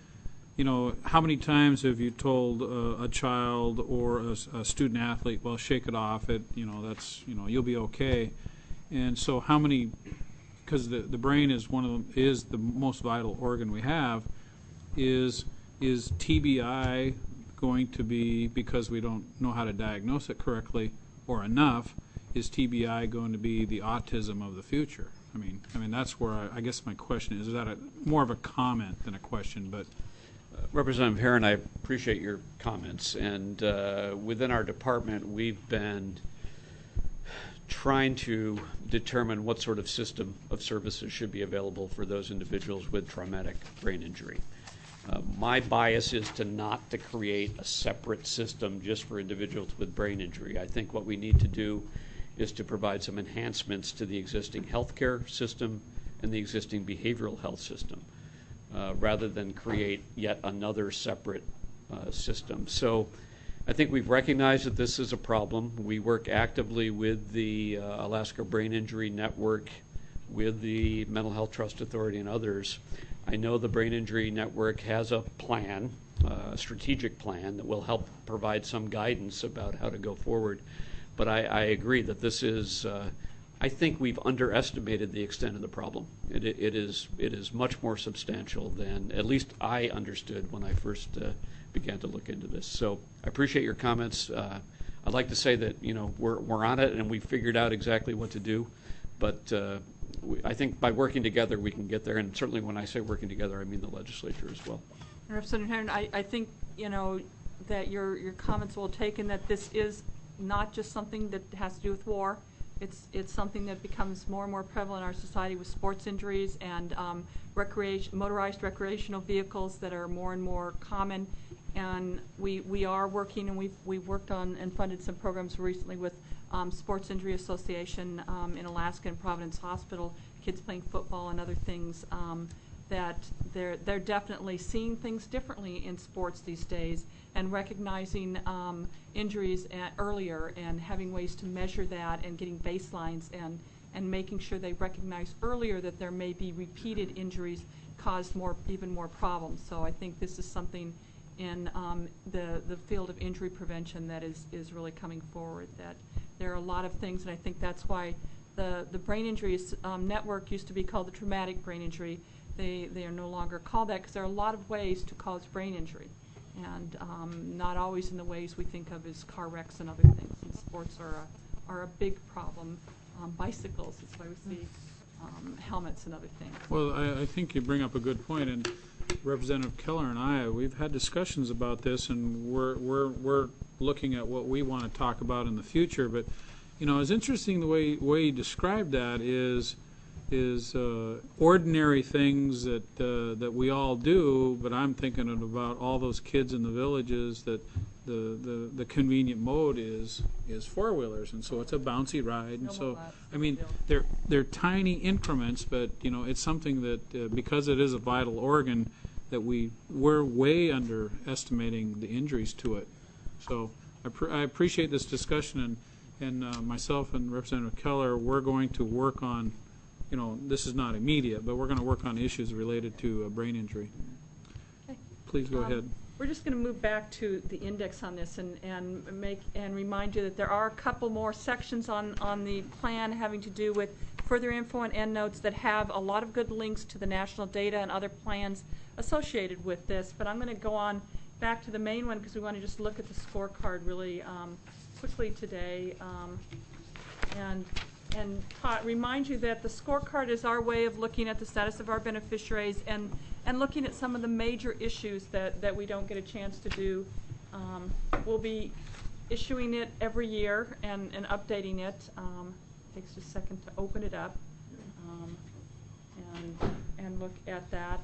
you know, how many times have you told uh, a child or a, a student athlete, well, shake it off, it, you know, that's, you know, you'll be okay. And so how many, because the, the brain is one of them, is the most vital organ we have, is, is T B I going to be, because we don't know how to diagnose it correctly or enough, is T B I going to be the autism of the future? I mean, I mean that's where I, I guess my question is. Is that a, more of a comment than a question? But Uh, Representative Herron, I appreciate your comments, and uh, within our department, we've been trying to determine what sort of system of services should be available for those individuals with traumatic brain injury. Uh, my bias is to not to create a separate system just for individuals with brain injury. I think what we need to do is to provide some enhancements to the existing healthcare system and the existing behavioral health system, uh, rather than create yet another separate uh, system. So I think we've recognized that this is a problem. We work actively with the uh, Alaska Brain Injury Network, with the Mental Health Trust Authority and others. I know the Brain Injury Network has a plan, uh, a strategic plan that will help provide some guidance about how to go forward. But I, I agree that this is, uh, I think we've underestimated the extent of the problem. It, it, it is it is much more substantial than at least I understood when I first uh, began to look into this. So I appreciate your comments. Uh, I'd like to say that, you know, we're, we're on it and we've figured out exactly what to do. But uh, we, I think by working together we can get there. And certainly when I say working together, I mean the legislature as well. And Representative Herron, I, I think, you know, that your, your comments will take in that this is not just something that has to do with war. It's, it's something that becomes more and more prevalent in our society with sports injuries and um, recreation, motorized recreational vehicles that are more and more common. And we, we are working, and we've, we've worked on and funded some programs recently with um, Sports Injury Association um, in Alaska and Providence Hospital, kids playing football and other things, um, that they're, they're definitely seeing things differently in sports these days and recognizing um, injuries at earlier and having ways to measure that and getting baselines and, and making sure they recognize earlier that there may be repeated injuries cause more, even more problems. So I think this is something in um, the, the field of injury prevention that is, is really coming forward, that there are a lot of things, and I think that's why the, the Brain Injuries um, Network used to be called the Traumatic Brain Injury. They, they are no longer called that because there are a lot of ways to cause brain injury, and um, not always in the ways we think of as car wrecks and other things. And sports are a, are a big problem. Um, bicycles is why we see um, helmets and other things. Well, I, I think you bring up a good point, and Representative Keller and I, we've had discussions about this, and we're we're we're looking at what we want to talk about in the future. But you know, it's interesting the way way you described that is is uh, ordinary things that uh, that we all do. But I'm thinking about all those kids in the villages that the the, the convenient mode is is four wheelers, and so it's a bouncy ride, and so I mean they're they're tiny increments, but you know it's something that uh, because it is a vital organ that we we're way underestimating the injuries to it. So I, pr I appreciate this discussion, and and uh, myself and Representative Keller, we're going to work on, you know, this is not immediate, but we're going to work on issues related to uh, brain injury. Okay. Please go Um, ahead. We're just going to move back to the index on this and, and make and remind you that there are a couple more sections on, on the plan having to do with further info and endnotes that have a lot of good links to the national data and other plans associated with this. But I'm going to go on back to the main one because we want to just look at the scorecard really um, quickly today. Um, and and ta remind you that the scorecard is our way of looking at the status of our beneficiaries and and looking at some of the major issues that, that we don't get a chance to do. Um, we'll be issuing it every year and, and updating it. Um, takes just a second to open it up um, and, and look at that.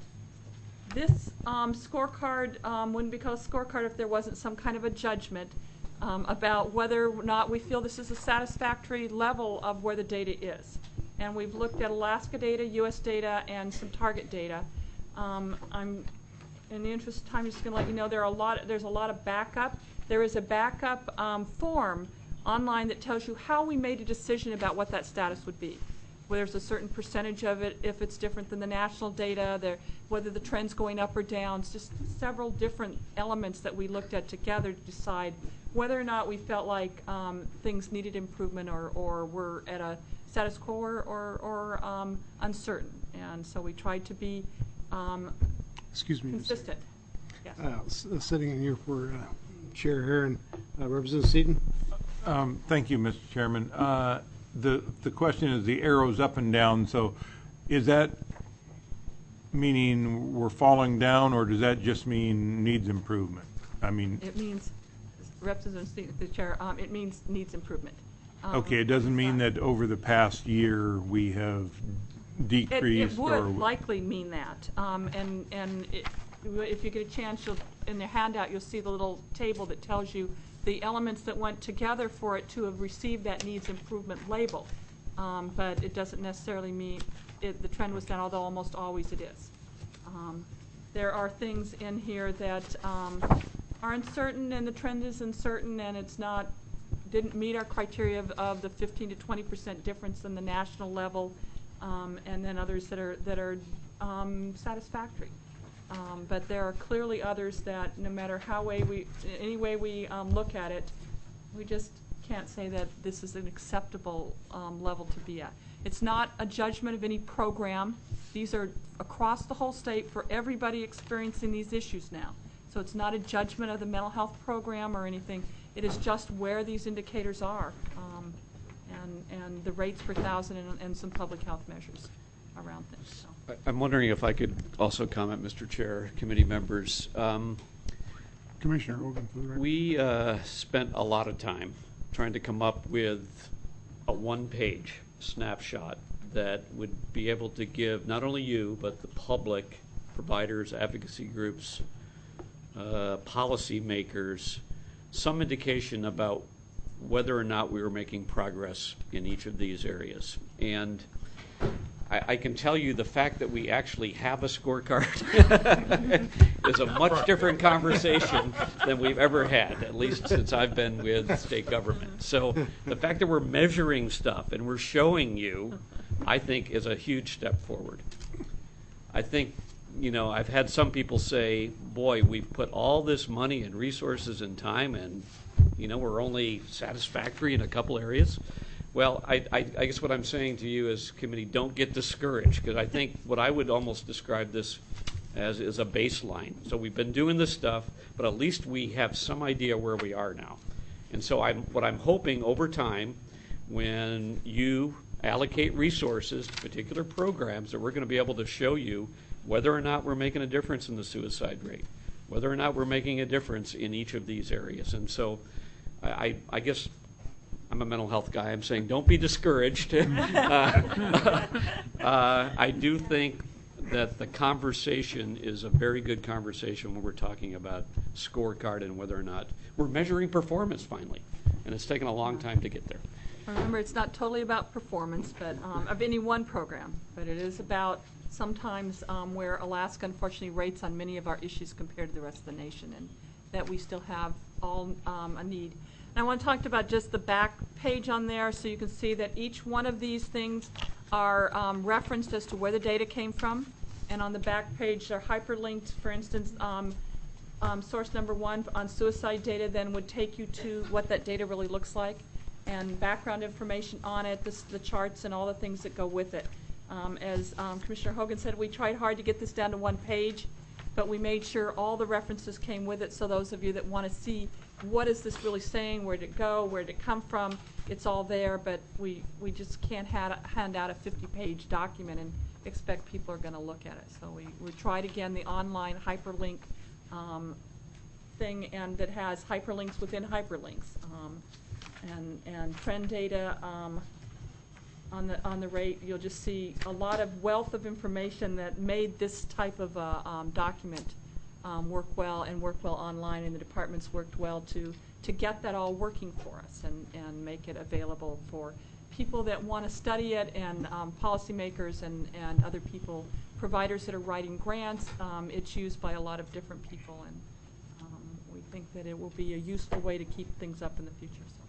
This um, scorecard um, wouldn't be called a scorecard if there wasn't some kind of a judgment um, about whether or not we feel this is a satisfactory level of where the data is. And we've looked at Alaska data, U S data, and some target data. Um, I'm, in the interest of time, just going to let you know there are a lot. There's a lot of backup. There is a backup um, form online that tells you how we made a decision about what that status would be. Whether there's a certain percentage of it, if it's different than the national data, there, whether the trend's going up or down. It's just several different elements that we looked at together to decide whether or not we felt like um, things needed improvement or, or were at a status quo or, or, or um, uncertain. And so we tried to be Um, Excuse me. consistent. Yes. Uh, s- uh, sitting in here for uh, Chair Herron, uh, Representative Seaton. Um, Thank you, Mister Chairman. Uh, The, the question is the arrows up and down, so is that meaning we're falling down, or does that just mean needs improvement? I mean, It means, Representative the Chair, um, it means needs improvement. Um, okay, it doesn't mean that over the past year we have It, decreased it or... would likely mean that. Um, and and it, if you get a chance, you'll, in the handout, you'll see the little table that tells you the elements that went together for it to have received that needs improvement label. Um, but it doesn't necessarily mean it, the trend was down, although almost always it is. Um, there are things in here that um, are uncertain, and the trend is uncertain, and it's not, didn't meet our criteria of, of the fifteen to twenty percent difference in the national level. Um, and then others that are that are um, satisfactory. Um, but there are clearly others that, no matter how way we, any way we um, look at it, we just can't say that this is an acceptable um, level to be at. It's not a judgment of any program. These are across the whole state for everybody experiencing these issues now. So it's not a judgment of the mental health program or anything. It is just where these indicators are. Um, And, and the rates per thousand and, and some public health measures around things. So. I- I'm wondering if I could also comment, Mister Chair, committee members. Um, Commissioner Hogan, for the record. we uh, spent a lot of time trying to come up with a one-page snapshot that would be able to give not only you, but the public, providers, advocacy groups, uh, policymakers, some indication about whether or not we were making progress in each of these areas. And I, I can tell you the fact that we actually have a scorecard is a much different conversation than we've ever had, at least since I've been with state government. So the fact that we're measuring stuff and we're showing you, I think, is a huge step forward. I think, you know, I've had some people say, boy, we've put all this money and resources and time, and you know, we're only satisfactory in a couple areas. Well, I, I, I guess what I'm saying to you as committee, don't get discouraged, because I think what I would almost describe this as is a baseline. So we've been doing this stuff, but at least we have some idea where we are now. And so I'm, what I'm hoping over time, when you allocate resources to particular programs that we're going to be able to show you whether or not we're making a difference in the suicide rate, whether or not we're making a difference in each of these areas. And so I, I guess I'm a mental health guy. I'm saying don't be discouraged. uh, uh, I do think that the conversation is a very good conversation when we're talking about scorecard and whether or not we're measuring performance finally. And it's taken a long time to get there. Remember, it's not totally about performance, but um, of any one program, but it is about sometimes um, where Alaska unfortunately rates on many of our issues compared to the rest of the nation, and that we still have all um, a need. And I want to talk about just the back page on there, so you can see that each one of these things are um, referenced as to where the data came from. And on the back page, they're hyperlinked. For instance, um, um, source number one on suicide data then would take you to what that data really looks like, and background information on it, this, the charts and all the things that go with it. Um, as um, Commissioner Hogan said, we tried hard to get this down to one page, but we made sure all the references came with it, so those of you that want to see what is this really saying, where did it go, where did it come from, it's all there, but we, we just can't had, hand out a fifty-page document and expect people are going to look at it. So we, we tried again the online hyperlink um, thing, and that has hyperlinks within hyperlinks. Um, and, and trend data um, on the on the rate. You'll just see a lot of wealth of information that made this type of uh, um, document um, work well and work well online, and the departments worked well to to get that all working for us and, and make it available for people that want to study it, and um, policymakers and, and other people, providers that are writing grants. Um, it's used by a lot of different people, and um, we think that it will be a useful way to keep things up in the future. So.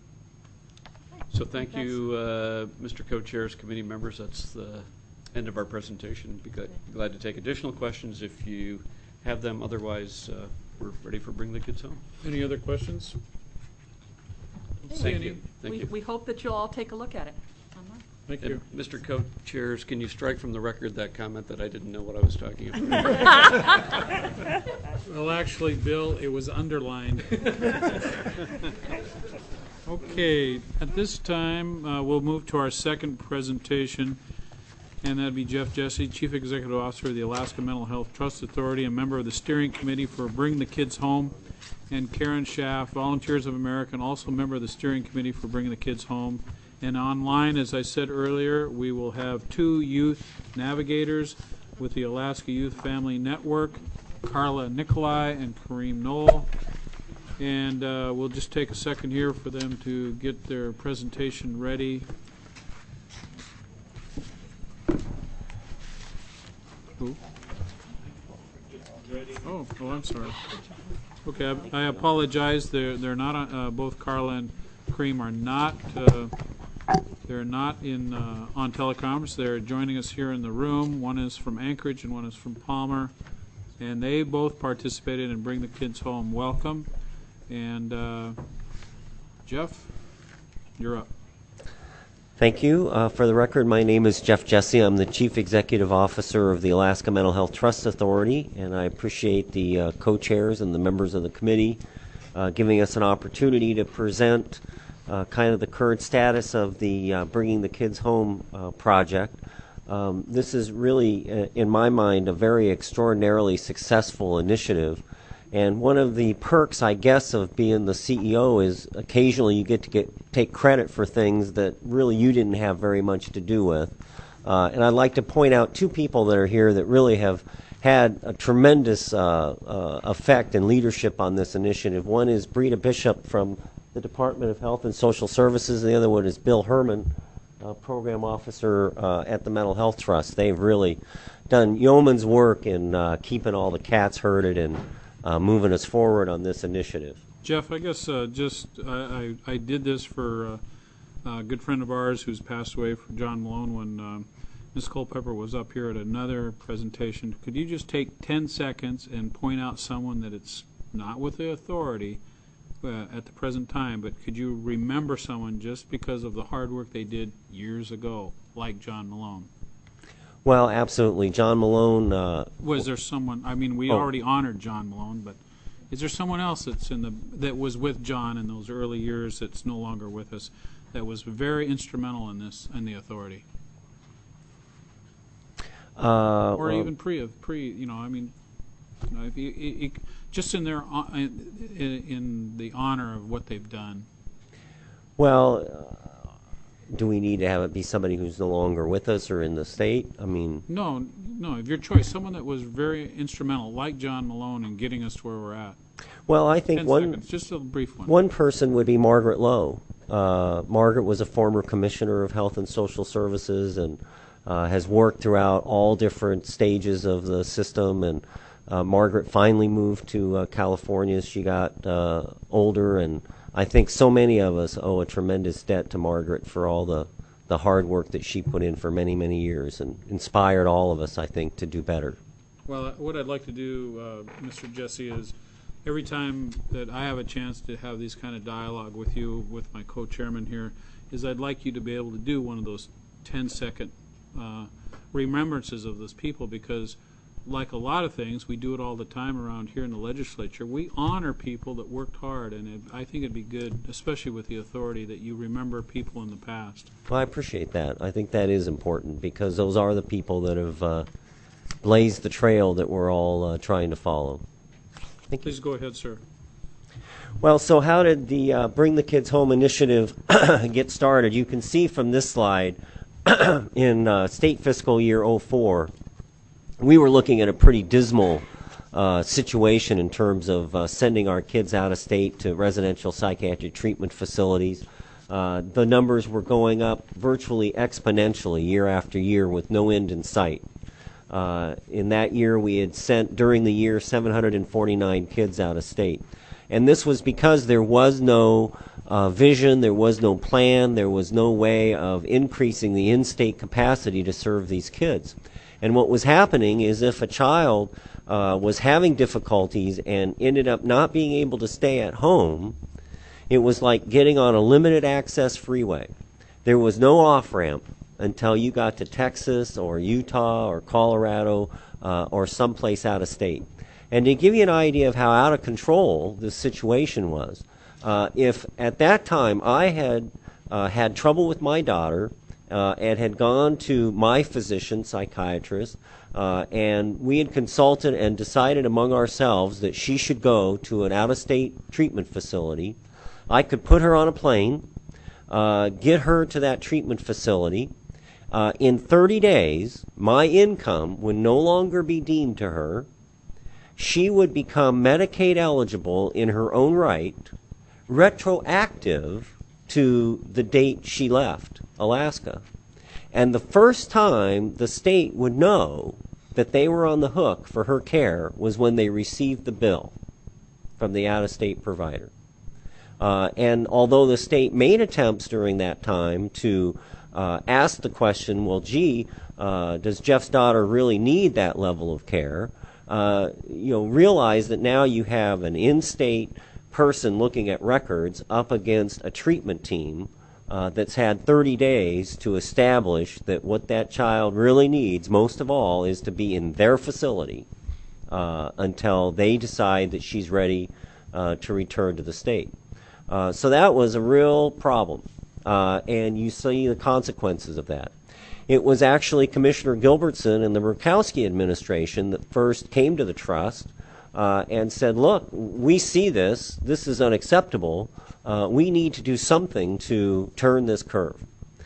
So thank you, uh, Mister Co-Chairs, committee members. That's the end of our presentation. Be glad, glad to take additional questions if you have them. Otherwise, uh, we're ready for Bring the Kids Home. Any other questions? Thank you. Thank we, you. we hope that you'll all take a look at it online. Thank And you. Mister Co-Chairs, can you strike from the record that comment that I didn't know what I was talking about? Well, actually, Bill, it was underlined. Okay, at this time, uh, we'll move to our second presentation, and that'd be Jeff Jesse, Chief Executive Officer of the Alaska Mental Health Trust Authority, a member of the steering committee for Bring the Kids Home, and Karen Schaff, Volunteers of America, and also a member of the steering committee for Bring the Kids Home. And online, as I said earlier, we will have two youth navigators with the Alaska Youth Family Network, Carla Nikolai and Kareem Knoll. And uh, we'll just take a second here for them to get their presentation ready. Who? Oh, oh, I'm sorry. Okay, I, I apologize. They're they're not on, uh, both Carla and Kareem are not uh, they're not in uh, on teleconference. They're joining us here in the room. One is from Anchorage and one is from Palmer, and they both participated in Bring the Kids Home. Welcome. And uh, Jeff, you're up. Thank you. Uh, for the record, my name is Jeff Jesse. I'm the Chief Executive Officer of the Alaska Mental Health Trust Authority, and I appreciate the uh, co-chairs and the members of the committee uh, giving us an opportunity to present uh, kind of the current status of the uh, Bringing the Kids Home uh, project. Um, this is really, uh, in my mind, a very extraordinarily successful initiative. And one of the perks, I guess, of being the C E O is occasionally you get to get take credit for things that really you didn't have very much to do with. Uh, and I'd like to point out two people that are here that really have had a tremendous uh, uh, effect and leadership on this initiative. One is Brita Bishop from the Department of Health and Social Services. The other one is Bill Herman, uh, Program Officer uh, at the Mental Health Trust. They've really done yeoman's work in uh, keeping all the cats herded and Uh, moving us forward on this initiative. Jeff, I guess uh, just I, I, I did this for uh, a good friend of ours who's passed away, for John Malone, when uh, Miz Culpepper was up here at another presentation. Could you just take ten seconds and point out someone that it's not with the authority uh, at the present time, but could you remember someone just because of the hard work they did years ago, like John Malone? Well, absolutely. John Malone. Uh, was there someone? I mean, we oh. already honored John Malone, but is there someone else that's in the that was with John in those early years that's no longer with us? that was very instrumental in this, in the authority? Uh, Or well, even pre, pre, you know, I mean, you know, if you, you, you- just in their, hon- in, in the honor of what they've done. Well, uh, do we need to have it be somebody who's no longer with us or in the state? I mean, No, no, of your choice, someone that was very instrumental, like John Malone, in getting us to where we're at. well, I think Ten one seconds, just a brief one. one person would be Margaret Lowe. Uh, Margaret was a former commissioner of Health and Social Services and uh, has worked throughout all different stages of the system. And uh, Margaret finally moved to uh, California as she got uh, older, and I think so many of us owe a tremendous debt to Margaret for all the, the hard work that she put in for many, many years and inspired all of us, I think, to do better. Well, uh, what I'd like to do, uh, Mister Jesse, is every time that I have a chance to have these kind of dialogue with you, with my co-chairman here, is I'd like you to be able to do one of those ten-second uh, remembrances of those people, because like a lot of things, we do it all the time around here in the legislature. We honor people that worked hard, and it, I think it'd be good, especially with the authority, that you remember people in the past. Well, I appreciate that. I think that is important because those are the people that have uh, blazed the trail that we're all uh, trying to follow. Thank you. Please go ahead, sir. Well, so how did the uh, Bring the Kids Home initiative get started? You can see from this slide, in uh, state fiscal year oh four, we were looking at a pretty dismal uh, situation in terms of uh, sending our kids out of state to residential psychiatric treatment facilities. Uh, the numbers were going up virtually exponentially year after year with no end in sight. Uh, in that year, we had sent, during the year, seven hundred forty-nine kids out of state. And this was because there was no uh, vision, there was no plan, there was no way of increasing the in-state capacity to serve these kids. And what was happening is if a child uh, was having difficulties and ended up not being able to stay at home, it was like getting on a limited access freeway. There was no off-ramp until you got to Texas or Utah or Colorado uh, or someplace out of state. And to give you an idea of how out of control this situation was, uh, if at that time I had uh, had trouble with my daughter uh, and had gone to my physician, psychiatrist, uh, and we had consulted and decided among ourselves that she should go to an out-of-state treatment facility, I could put her on a plane, uh, get her to that treatment facility. Uh, in thirty days, my income would no longer be deemed to her. She would become Medicaid eligible in her own right, retroactive to the date she left Alaska. And the first time the state would know that they were on the hook for her care was when they received the bill from the out-of-state provider. Uh, and although the state made attempts during that time to uh, ask the question, well, gee, uh, does Jeff's daughter really need that level of care? Uh, you know, realize that now you have an in-state person looking at records up against a treatment team uh, that's had thirty days to establish that what that child really needs, most of all, is to be in their facility uh, until they decide that she's ready uh, to return to the state. Uh, so that was a real problem, uh, and you see the consequences of that. It was actually Commissioner Gilbertson and the Murkowski administration that first came to the trust uh, and said, look, we see this, this is unacceptable, uh, we need to do something to turn this curve.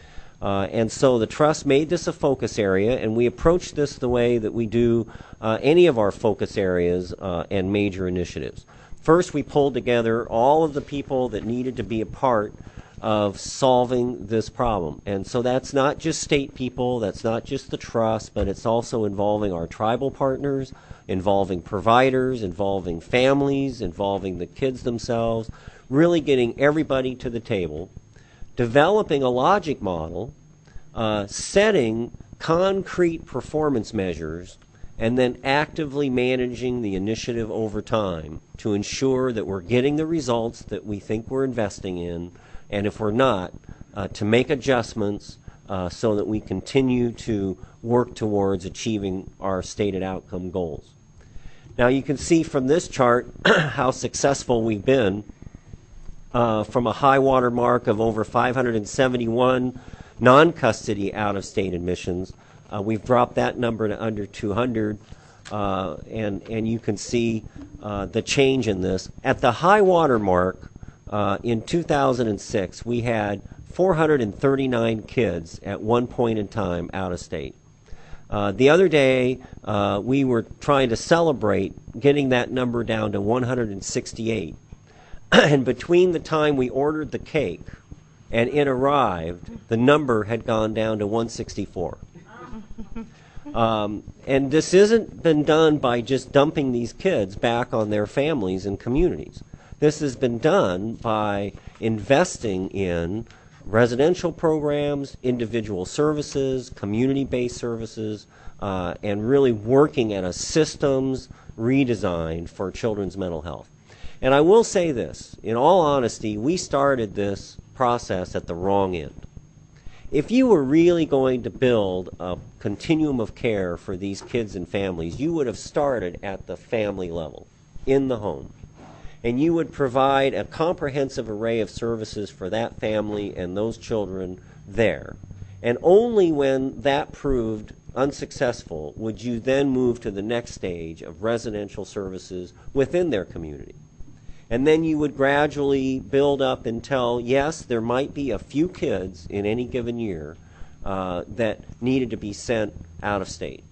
Uh, and so the trust made this a focus area, and we approached this the way that we do uh, any of our focus areas uh, and major initiatives. First, we pulled together all of the people that needed to be a part of solving this problem. And so that's not just state people, that's not just the trust, but it's also involving our tribal partners, involving providers, involving families, involving the kids themselves, really getting everybody to the table, developing a logic model, uh, setting concrete performance measures, and then actively managing the initiative over time to ensure that we're getting the results that we think we're investing in, and if we're not, uh, to make adjustments uh, so that we continue to work towards achieving our stated outcome goals. Now you can see from this chart how successful we've been uh, from a high water mark of over five hundred seventy-one non-custody out-of-state admissions. Uh, we've dropped that number to under two hundred, uh, and, and you can see uh, the change in this. At the high water mark uh, in two thousand six, we had four hundred thirty-nine kids at one point in time out of state. Uh, the other day, uh, we were trying to celebrate getting that number down to one hundred sixty-eight. And between the time we ordered the cake and it arrived, the number had gone down to one hundred sixty-four. Um, and this isn't been done by just dumping these kids back on their families and communities. This has been done by investing in residential programs, individual services, community-based services, uh, and really working at a systems redesign for children's mental health. And I will say this, in all honesty, we started this process at the wrong end. If you were really going to build a continuum of care for these kids and families, you would have started at the family level, in the home. And you would provide a comprehensive array of services for that family and those children there. And only when that proved unsuccessful would you then move to the next stage of residential services within their community. And then you would gradually build up until, yes, there might be a few kids in any given year uh, that needed to be sent out of state.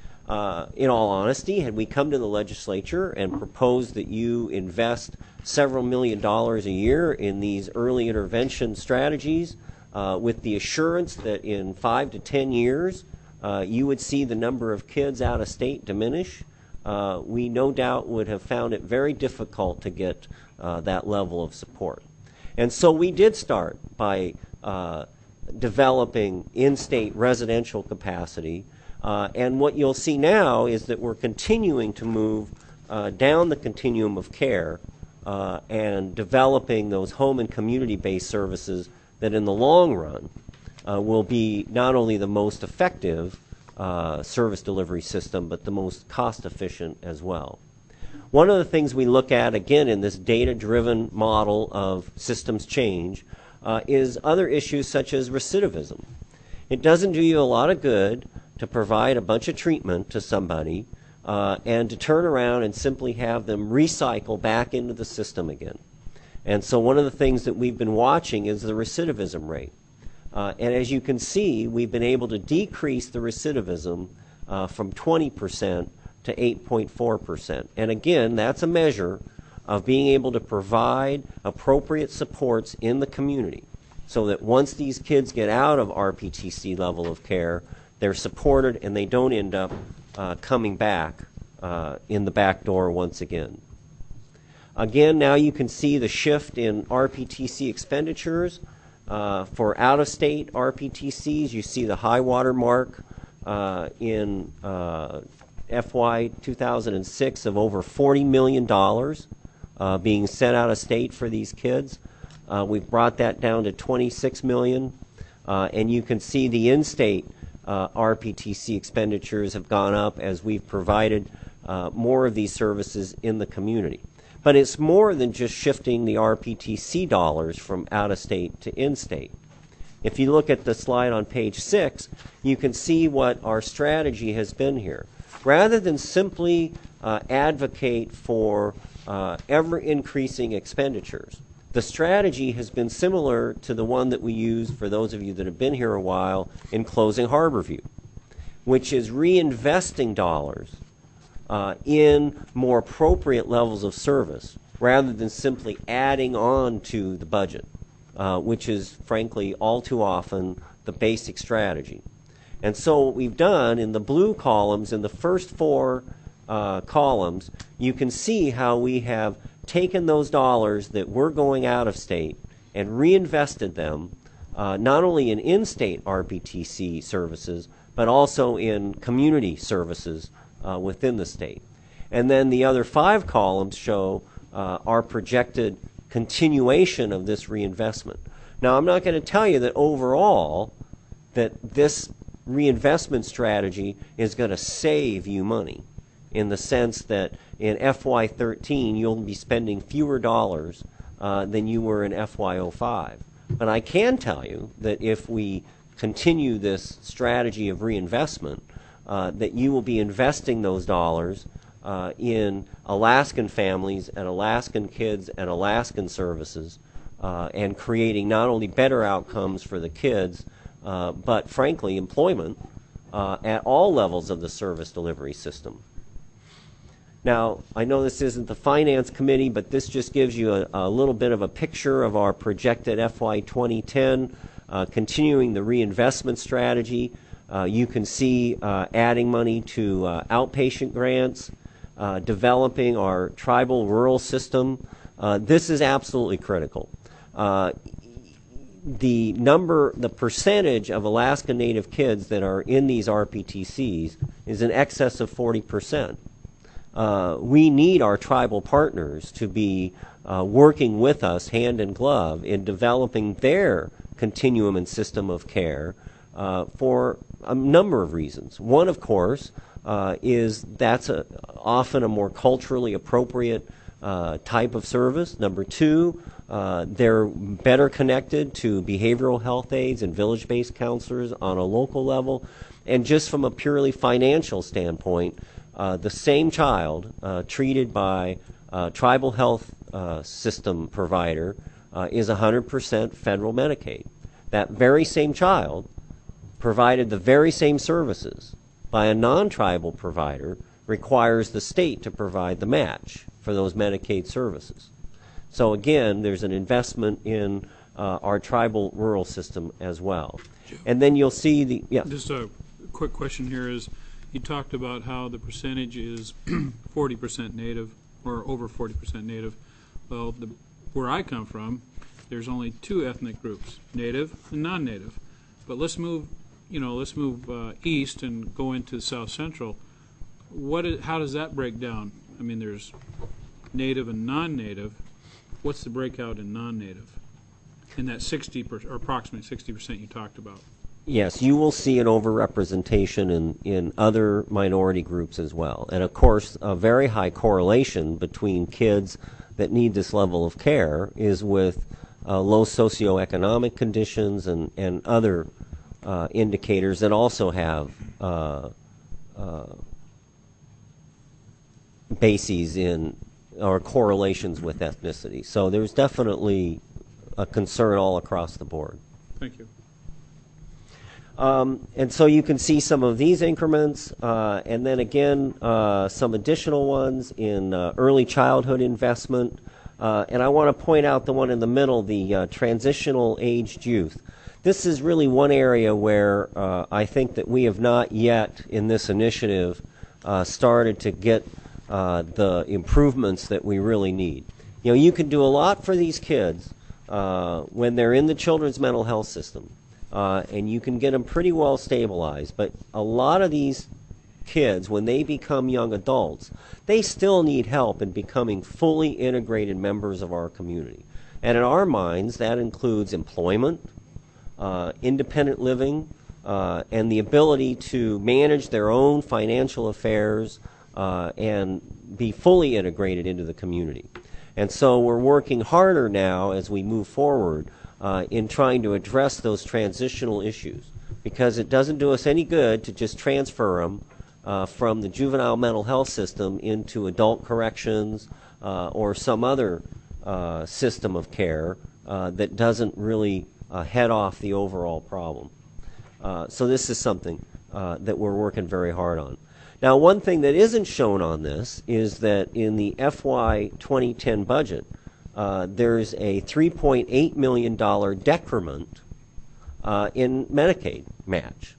Uh, in all honesty, had we come to the legislature and proposed that you invest several million dollars a year in these early intervention strategies uh, with the assurance that in five to ten years uh, you would see the number of kids out of state diminish, uh, we no doubt would have found it very difficult to get uh, that level of support. And so we did start by uh, developing in-state residential capacity. Uh, and what you'll see now is that we're continuing to move uh, down the continuum of care uh, and developing those home and community-based services that in the long run uh, will be not only the most effective uh, service delivery system, but the most cost-efficient as well. One of the things we look at, again, in this data-driven model of systems change uh, is other issues such as recidivism. It doesn't do you a lot of good to provide a bunch of treatment to somebody uh, and to turn around and simply have them recycle back into the system again. And so one of the things that we've been watching is the recidivism rate. Uh, and as you can see, we've been able to decrease the recidivism uh, from twenty percent to eight point four percent. And again, that's a measure of being able to provide appropriate supports in the community so that once these kids get out of R P T C level of care, they're supported and they don't end up uh, coming back uh, in the back door once again. Again, now you can see the shift in R P T C expenditures. Uh, for out-of-state R P T Cs, you see the high water mark uh, in uh, F Y two thousand six of over forty million dollars uh, being sent out of state for these kids. Uh, we've brought that down to twenty-six million dollars, uh, and you can see the in-state uh, R P T C expenditures have gone up as we've provided uh, more of these services in the community. But it's more than just shifting the R P T C dollars from out-of-state to in-state. If you look at the slide on page six, you can see what our strategy has been here. Rather than simply uh, advocate for uh, ever-increasing expenditures, the strategy has been similar to the one that we used for those of you that have been here a while in closing Harborview, which is reinvesting dollars Uh, in more appropriate levels of service rather than simply adding on to the budget, uh, which is frankly all too often the basic strategy. And so what we've done in the blue columns, in the first four uh, columns, you can see how we have taken those dollars that were going out of state and reinvested them uh, not only in in-state R P T C services, but also in community services Uh, within the state. And then the other five columns show uh, our projected continuation of this reinvestment. Now, I'm not going to tell you that overall that this reinvestment strategy is going to save you money in the sense that in F Y thirteen you'll be spending fewer dollars uh, than you were in F Y oh five. But I can tell you that if we continue this strategy of reinvestment, uh, that you will be investing those dollars uh, in Alaskan families and Alaskan kids and Alaskan services, uh, and creating not only better outcomes for the kids, uh, but frankly employment uh, at all levels of the service delivery system. Now, I know this isn't the Finance Committee, but this just gives you a, a little bit of a picture of our projected F Y twenty ten, uh, continuing the reinvestment strategy. Uh, you can see uh, adding money to uh, outpatient grants, uh, developing our tribal rural system. Uh, this is absolutely critical. Uh, the number, the percentage of Alaska Native kids that are in these R P T Cs is in excess of forty percent. Uh, we need our tribal partners to be uh, working with us hand in glove in developing their continuum and system of care uh, for a number of reasons. One, of course, uh, is that's a, often a more culturally appropriate uh, type of service. Number two, uh, they're better connected to behavioral health aides and village-based counselors on a local level. And just from a purely financial standpoint, Uh, the same child uh, treated by a tribal health uh, system provider uh, is one hundred percent federal Medicaid. That very same child provided the very same services by a non-tribal provider requires the state to provide the match for those Medicaid services. So again, there's an investment in uh, our tribal rural system as well. And then you'll see the, yeah. Just a quick question here is, you talked about how the percentage is forty percent Native, or over forty percent Native. Well, the, where I come from, there's only two ethnic groups, Native and non-Native. But let's move, you know, let's move uh, east and go into South Central. What is, how does that break down? I mean, there's Native and non-Native. What's the breakout in non-Native? In that sixty per, or approximately sixty percent you talked about. Yes, you will see an overrepresentation in, in other minority groups as well. And of course, a very high correlation between kids that need this level of care is with uh, low socioeconomic conditions and, and other uh, indicators that also have uh, uh, bases in or correlations with ethnicity. So there's definitely a concern all across the board. Thank you. Um, and so you can see some of these increments, uh, and then again, uh, some additional ones in uh, early childhood investment. Uh, and I want to point out the one in the middle, the uh, transitional aged youth. This is really one area where uh, I think that we have not yet, in this initiative, uh, started to get uh, the improvements that we really need. You know, you can do a lot for these kids uh, when they're in the children's mental health system. Uh, and you can get them pretty well stabilized. But a lot of these kids, when they become young adults, they still need help in becoming fully integrated members of our community. And in our minds, that includes employment, uh, independent living, uh, and the ability to manage their own financial affairs uh, and be fully integrated into the community. And so we're working harder now as we move forward Uh, in trying to address those transitional issues, because it doesn't do us any good to just transfer them uh, from the juvenile mental health system into adult corrections uh, or some other uh, system of care uh, that doesn't really uh, head off the overall problem. Uh, so this is something uh, that we're working very hard on. Now, one thing that isn't shown on this is that in the F Y twenty ten budget, Uh, there's a three point eight million dollars decrement uh, in Medicaid match.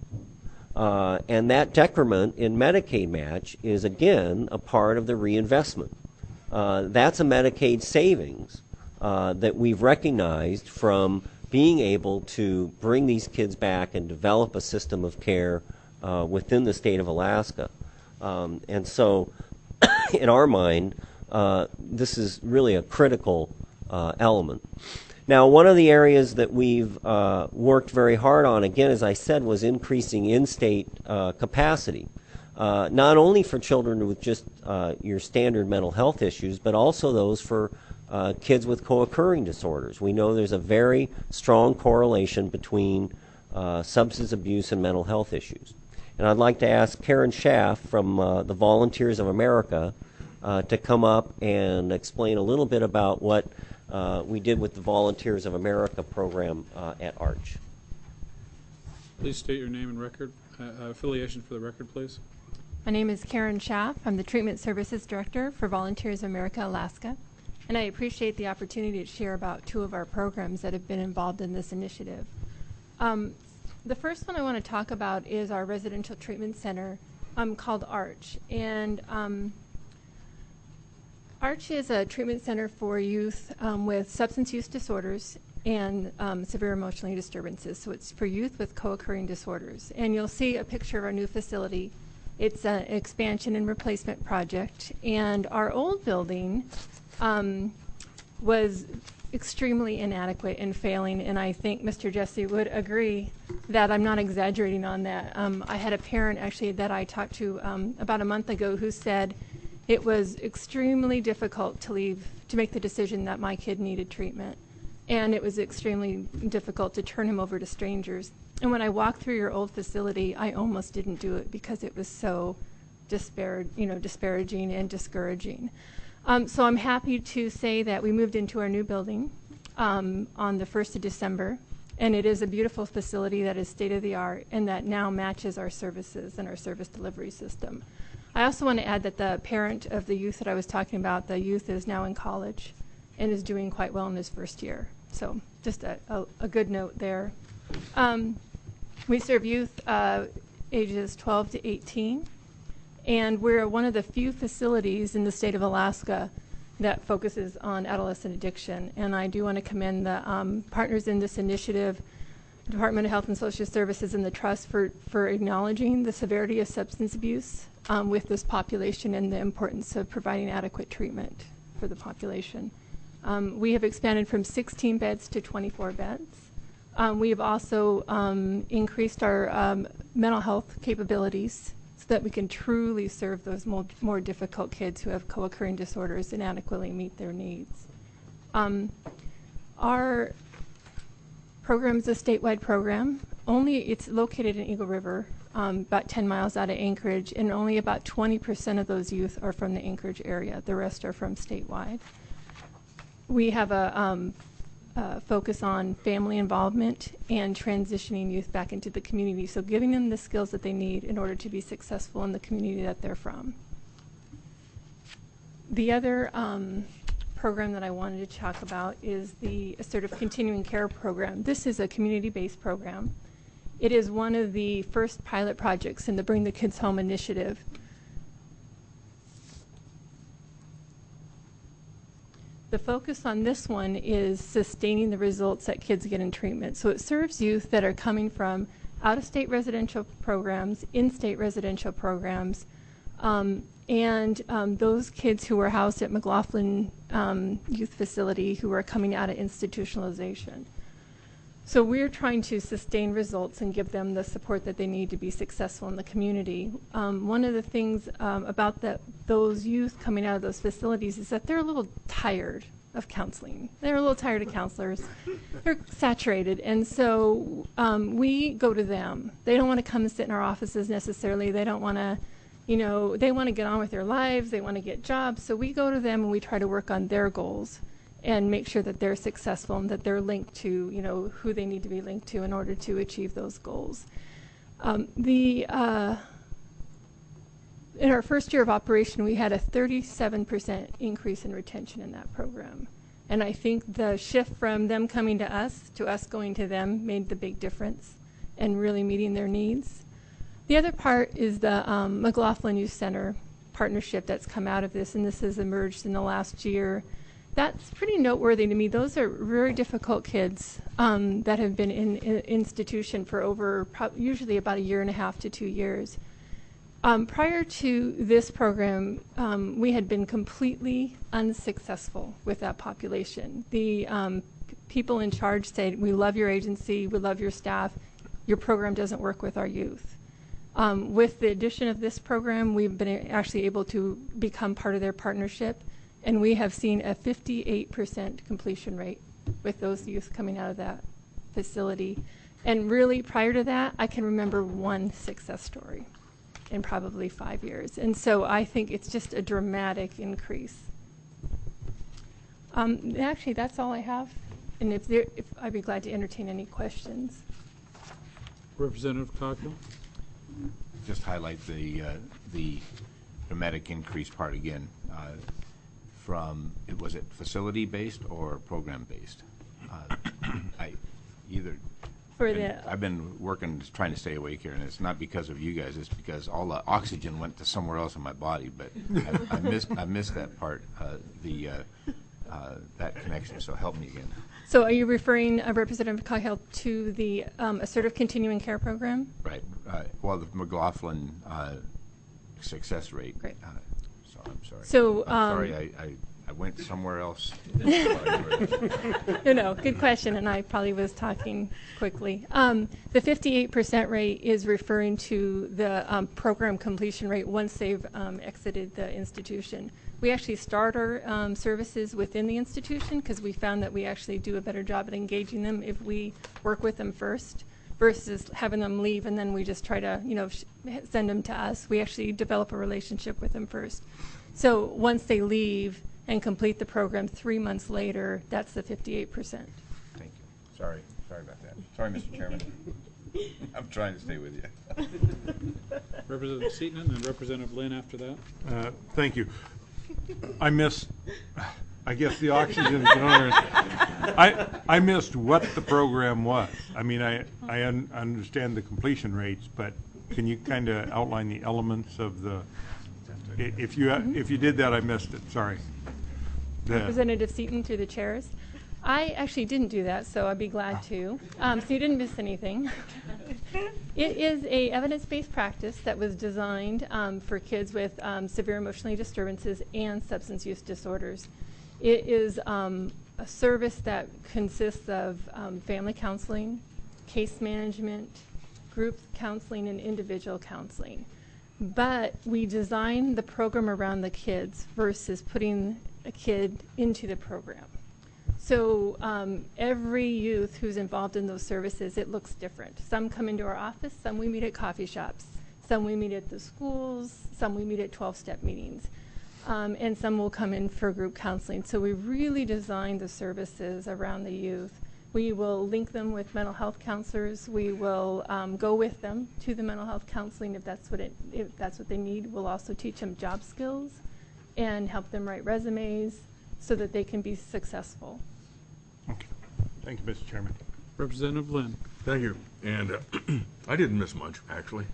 Uh, and that decrement in Medicaid match is, again, a part of the reinvestment. Uh, that's a Medicaid savings uh, that we've recognized from being able to bring these kids back and develop a system of care uh, within the state of Alaska. Um, and so, in our mind, Uh, this is really a critical uh, element. Now, one of the areas that we've uh, worked very hard on, again, as I said, was increasing in-state uh, capacity, uh, not only for children with just uh, your standard mental health issues, but also those for uh, kids with co-occurring disorders. We know there's a very strong correlation between uh, substance abuse and mental health issues. And I'd like to ask Karen Schaff from uh, the Volunteers of America uh, to come up and explain a little bit about what uh, we did with the Volunteers of America program uh, at Arch. Please state your name and record, uh, affiliation for the record, please. My name is Karen Schaff. I'm the Treatment Services Director for Volunteers of America, Alaska. And I appreciate the opportunity to share about two of our programs that have been involved in this initiative. Um, the first one I want to talk about is our residential treatment center um, called Arch. And um, Arch is a treatment center for youth um, with substance use disorders and um, severe emotional disturbances. So it's for youth with co-occurring disorders. And you'll see a picture of our new facility. It's an expansion and replacement project. And our old building um, was extremely inadequate and failing. And I think Mister Jesse would agree that I'm not exaggerating on that. Um, I had a parent actually that I talked to um, about a month ago who said it was extremely difficult to leave, to make the decision that my kid needed treatment. And it was extremely difficult to turn him over to strangers. And when I walked through your old facility, I almost didn't do it because it was so disparag- you know, disparaging and discouraging. Um, so I'm happy to say that we moved into our new building um, on the first of December. And it is a beautiful facility that is state-of-the-art and that now matches our services and our service delivery system. I also want to add that the parent of the youth that I was talking about, the youth is now in college and is doing quite well in his first year. So just a, a, a good note there. Um, we serve youth uh, ages twelve to eighteen, and we're one of the few facilities in the state of Alaska that focuses on adolescent addiction. And I do want to commend the um, partners in this initiative, Department of Health and Social Services and the Trust for, for acknowledging the severity of substance abuse um, with this population and the importance of providing adequate treatment for the population. Um, we have expanded from sixteen beds to twenty-four beds. Um, we have also um, increased our um, mental health capabilities so that we can truly serve those more, more difficult kids who have co-occurring disorders and adequately meet their needs. Um, our program is a statewide program. Only it's located in Eagle River, um, about ten miles out of Anchorage, and only about twenty percent of those youth are from the Anchorage area. The rest are from statewide. We have a um, uh, focus on family involvement and transitioning youth back into the community, so giving them the skills that they need in order to be successful in the community that they're from. The other um, program that I wanted to talk about is the Assertive Continuing Care Program. This is a community-based program. It is one of the first pilot projects in the Bring the Kids Home initiative. The focus on this one is sustaining the results that kids get in treatment. So it serves youth that are coming from out-of-state residential programs, in-state residential programs, um, and um, those kids who were housed at McLaughlin um, Youth Facility who are coming out of institutionalization. So we're trying to sustain results and give them the support that they need to be successful in the community. Um, one of the things um, about the, those youth coming out of those facilities is that they're a little tired of counseling. They're a little tired of counselors. They're saturated. And so um, we go to them. They don't want to come and sit in our offices necessarily. They don't want to, you know, they want to get on with their lives. They want to get jobs. So we go to them and we try to work on their goals and make sure that they're successful and that they're linked to, you know, who they need to be linked to in order to achieve those goals. Um, the uh, in our first year of operation, we had a thirty-seven percent increase in retention in that program. And I think the shift from them coming to us to us going to them made the big difference and really meeting their needs. The other part is the um, McLaughlin Youth Center partnership that's come out of this, and this has emerged in the last year. That's pretty noteworthy to me. Those are very difficult kids um, that have been in, in institution for over pro- usually about a year and a half to two years. Um, prior to this program, um, we had been completely unsuccessful with that population. The um, p- people in charge said, we love your agency, we love your staff, your program doesn't work with our youth. Um, with the addition of this program, we've been a- actually able to become part of their partnership And we have seen a fifty-eight percent completion rate with those youth coming out of that facility. And really, prior to that, I can remember one success story in probably five years. And so I think it's just a dramatic increase. Um, actually, that's all I have. And if there, if I'd be glad to entertain any questions. Representative Coghill? Just highlight the uh, the dramatic increase part again. Uh, from, it was it facility-based or program-based? Uh, I either. For And the, I've been working, trying to stay awake here, and it's not because of you guys. It's because all the oxygen went to somewhere else in my body. But I, I missed, I missed that part, uh, the uh, uh, that connection. So help me again. so are you referring, uh, Representative Coghill, to the um, assertive continuing care program? Right. Uh, well, the McLaughlin uh, success rate. Great. Uh, so I'm sorry. So, I'm um, sorry. I, I, I went somewhere else. No, no, good question, and I probably was talking quickly. Um, the fifty-eight percent rate is referring to the um, program completion rate once they've um, exited the institution. We actually start our um, services within the institution because we found that we actually do a better job at engaging them if we work with them first versus having them leave and then we just try to, you know, sh- send them to us. We actually develop a relationship with them first. So once they leave and complete the program three months later, that's the fifty-eight percent. Thank you. Sorry. Sorry about that. Sorry, Mister Chairman. I'm trying to stay with you. Representative Seaton and then Representative Lynn after that. Uh, Thank you. I missed, I guess the oxygen donors. I, I missed what the program was. I mean, I, I un- understand the completion rates, but can you kind of outline the elements of the, i- if you, if you did that, I missed it, sorry. The- Representative Seaton through the chairs. I actually didn't do that, so I'd be glad to. Um, so you didn't miss anything. It is a evidence-based practice that was designed um, for kids with um, severe emotional disturbances and substance use disorders. It is um, a service that consists of um, family counseling, case management, group counseling, and individual counseling. But we design the program around the kids versus putting a kid into the program. So um, every youth who's involved in those services, it looks different. Some come into our office, some we meet at coffee shops, some we meet at the schools, some we meet at twelve-step meetings, um, and some will come in for group counseling. So we really design the services around the youth. We will link them with mental health counselors. We will um, go with them to the mental health counseling if that's what it, if that's what they need. We'll also teach them job skills and help them write resumes so that they can be successful. Okay. Thank you, Mister Chairman. Representative Lynn. Thank you. And uh, I didn't miss much, actually.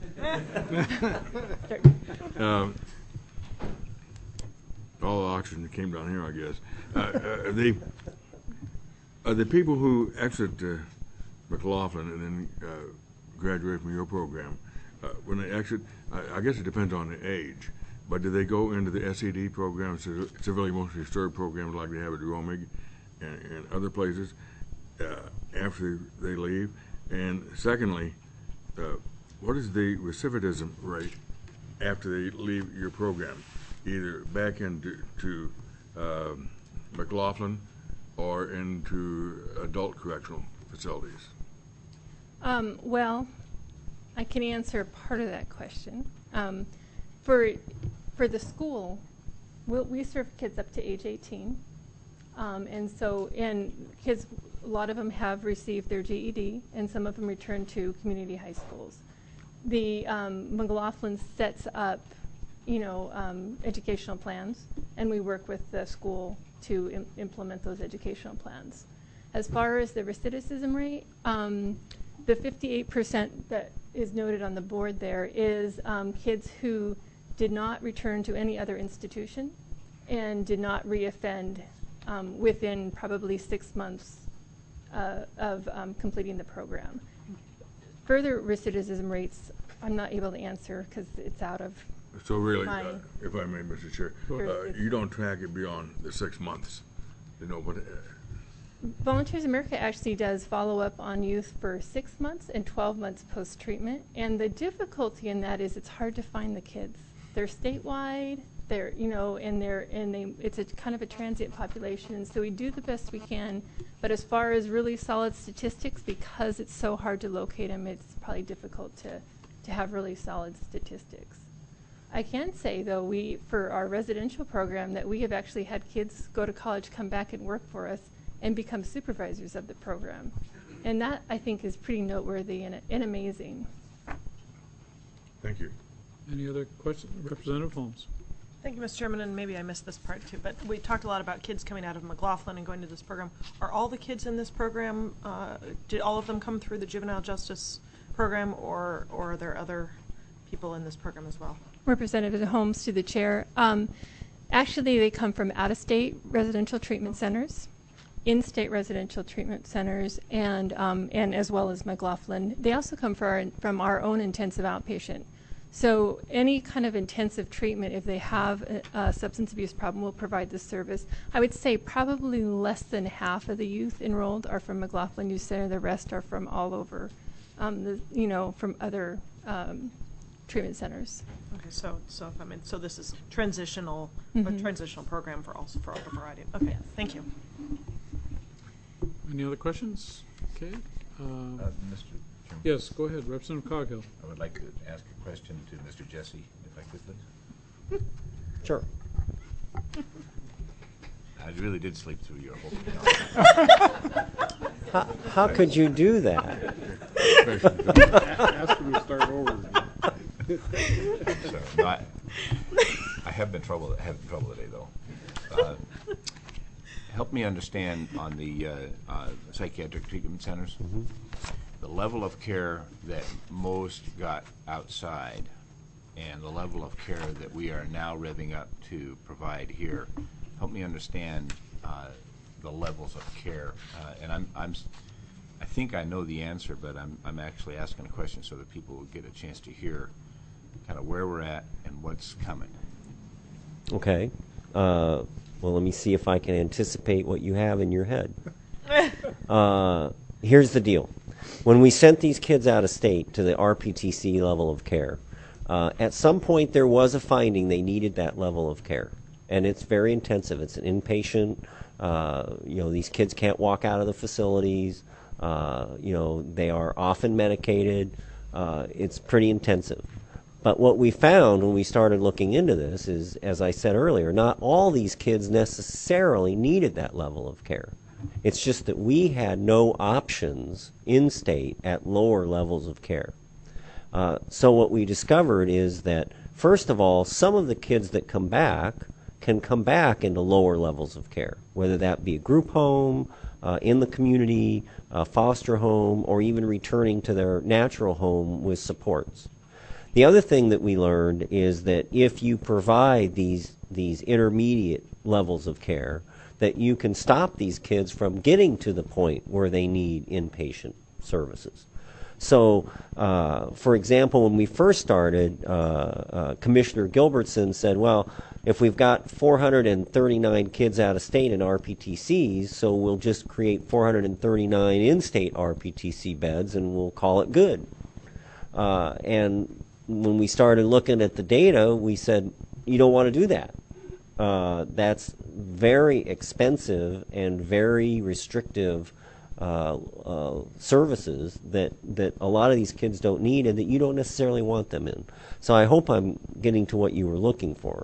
um, all the oxygen that came down here, I guess. Uh, uh, the uh, the people who exit uh, McLaughlin and then uh, graduate from your program, uh, when they exit, I, I guess it depends on the age, but do they go into the S E D programs, severely emotionally disturbed programs like they have at Romig and, and other places uh, after they leave? And secondly, uh, what is the recidivism rate after they leave your program, either back into to, um, McLaughlin or into adult correctional facilities? Um, well, I can answer part of that question. Um, for for the school, we'll, we serve kids up to age eighteen, um, and so and kids, a lot of them have received their G E D, and some of them return to community high schools. The um, McLaughlin sets up, you know, um, educational plans, and we work with the school to im- implement those educational plans. As far as the recidivism rate, um, the fifty-eight percent that is noted on the board there is um, kids who did not return to any other institution and did not reoffend um, within probably six months uh, of um, completing the program. Further recidivism rates, I'm not able to answer because it's out of So really, my, uh, if I may, Mister Chair, Sure. uh, you don't track it beyond the six months. You know, but uh, Volunteers America actually does follow up on youth for six months and twelve months post-treatment. And the difficulty in that is it's hard to find the kids. They're statewide, They're, you know, and they're, and they, it's a kind of a transient population, and so we do the best we can. But as far as really solid statistics, because it's so hard to locate them, it's probably difficult to, to have really solid statistics. I can say, though, we, for our residential program, that we have actually had kids go to college, come back and work for us, and become supervisors of the program. And that, I think, is pretty noteworthy and, and amazing. Thank you. Any other questions? Representative Holmes. Thank you, Mister Chairman, and maybe I missed this part too, but we talked a lot about kids coming out of McLaughlin and going to this program. Are all the kids in this program, uh, did all of them come through the juvenile justice program, or, or are there other people in this program as well? Representative Holmes, to the chair. Um, actually, they come from out-of-state residential treatment centers, in-state residential treatment centers, and um, and as well as McLaughlin. They also come from our, from our own intensive outpatient. So any kind of intensive treatment, if they have a, a substance abuse problem, will provide this service. I would say probably less than half of the youth enrolled are from McLaughlin Youth Center. The rest are from all over, um, the, you know, from other um, treatment centers. Okay, so so I mean, so this is transitional, Mm-hmm. a transitional program for also for all the variety. Okay, Yes. thank you. Any other questions? Okay. Uh, Uh, Mister Chairman, yes, go ahead, Representative Coghill. I would like to ask a question to Mister Jesse, if I could, please. Sure. I really did sleep through your whole thing. How, how could you do that? Ask him to start over. So, no, I, I have been trouble having trouble today, though. Uh, help me understand on the uh, uh, psychiatric treatment centers, Mm-hmm. the level of care that most got outside, and the level of care that we are now revving up to provide here. Help me understand uh, the levels of care, uh, and I'm, I'm, s- I think I know the answer, but I'm, I'm actually asking a question so that people will get a chance to hear kind of where we're at and what's coming. Okay. Uh, well, let me see if I can anticipate what you have in your head. Uh, here's the deal. When we sent these kids out of state to the R P T C level of care, uh, at some point there was a finding they needed that level of care. And it's very intensive. It's an inpatient. Uh, you know, these kids can't walk out of the facilities. Uh, you know, they are often medicated. Uh, it's pretty intensive. But what we found when we started looking into this is, as I said earlier, not all these kids necessarily needed that level of care. It's just that we had no options in state at lower levels of care. Uh, so what we discovered is that, first of all, some of the kids that come back can come back into lower levels of care, whether that be a group home, uh, in the community, a foster home, or even returning to their natural home with supports. The other thing that we learned is that if you provide these these intermediate levels of care, that you can stop these kids from getting to the point where they need inpatient services. So, uh, for example, when we first started, uh, uh, Commissioner Gilbertson said, well, if we've got four hundred thirty-nine kids out of state in R P T Cs, so we'll just create four hundred thirty-nine in-state R P T C beds and we'll call it good. Uh, and when we started looking at the data, we said, you don't want to do that. Uh, that's very expensive and very restrictive uh, uh, services that, that a lot of these kids don't need and that you don't necessarily want them in. So I hope I'm getting to what you were looking for.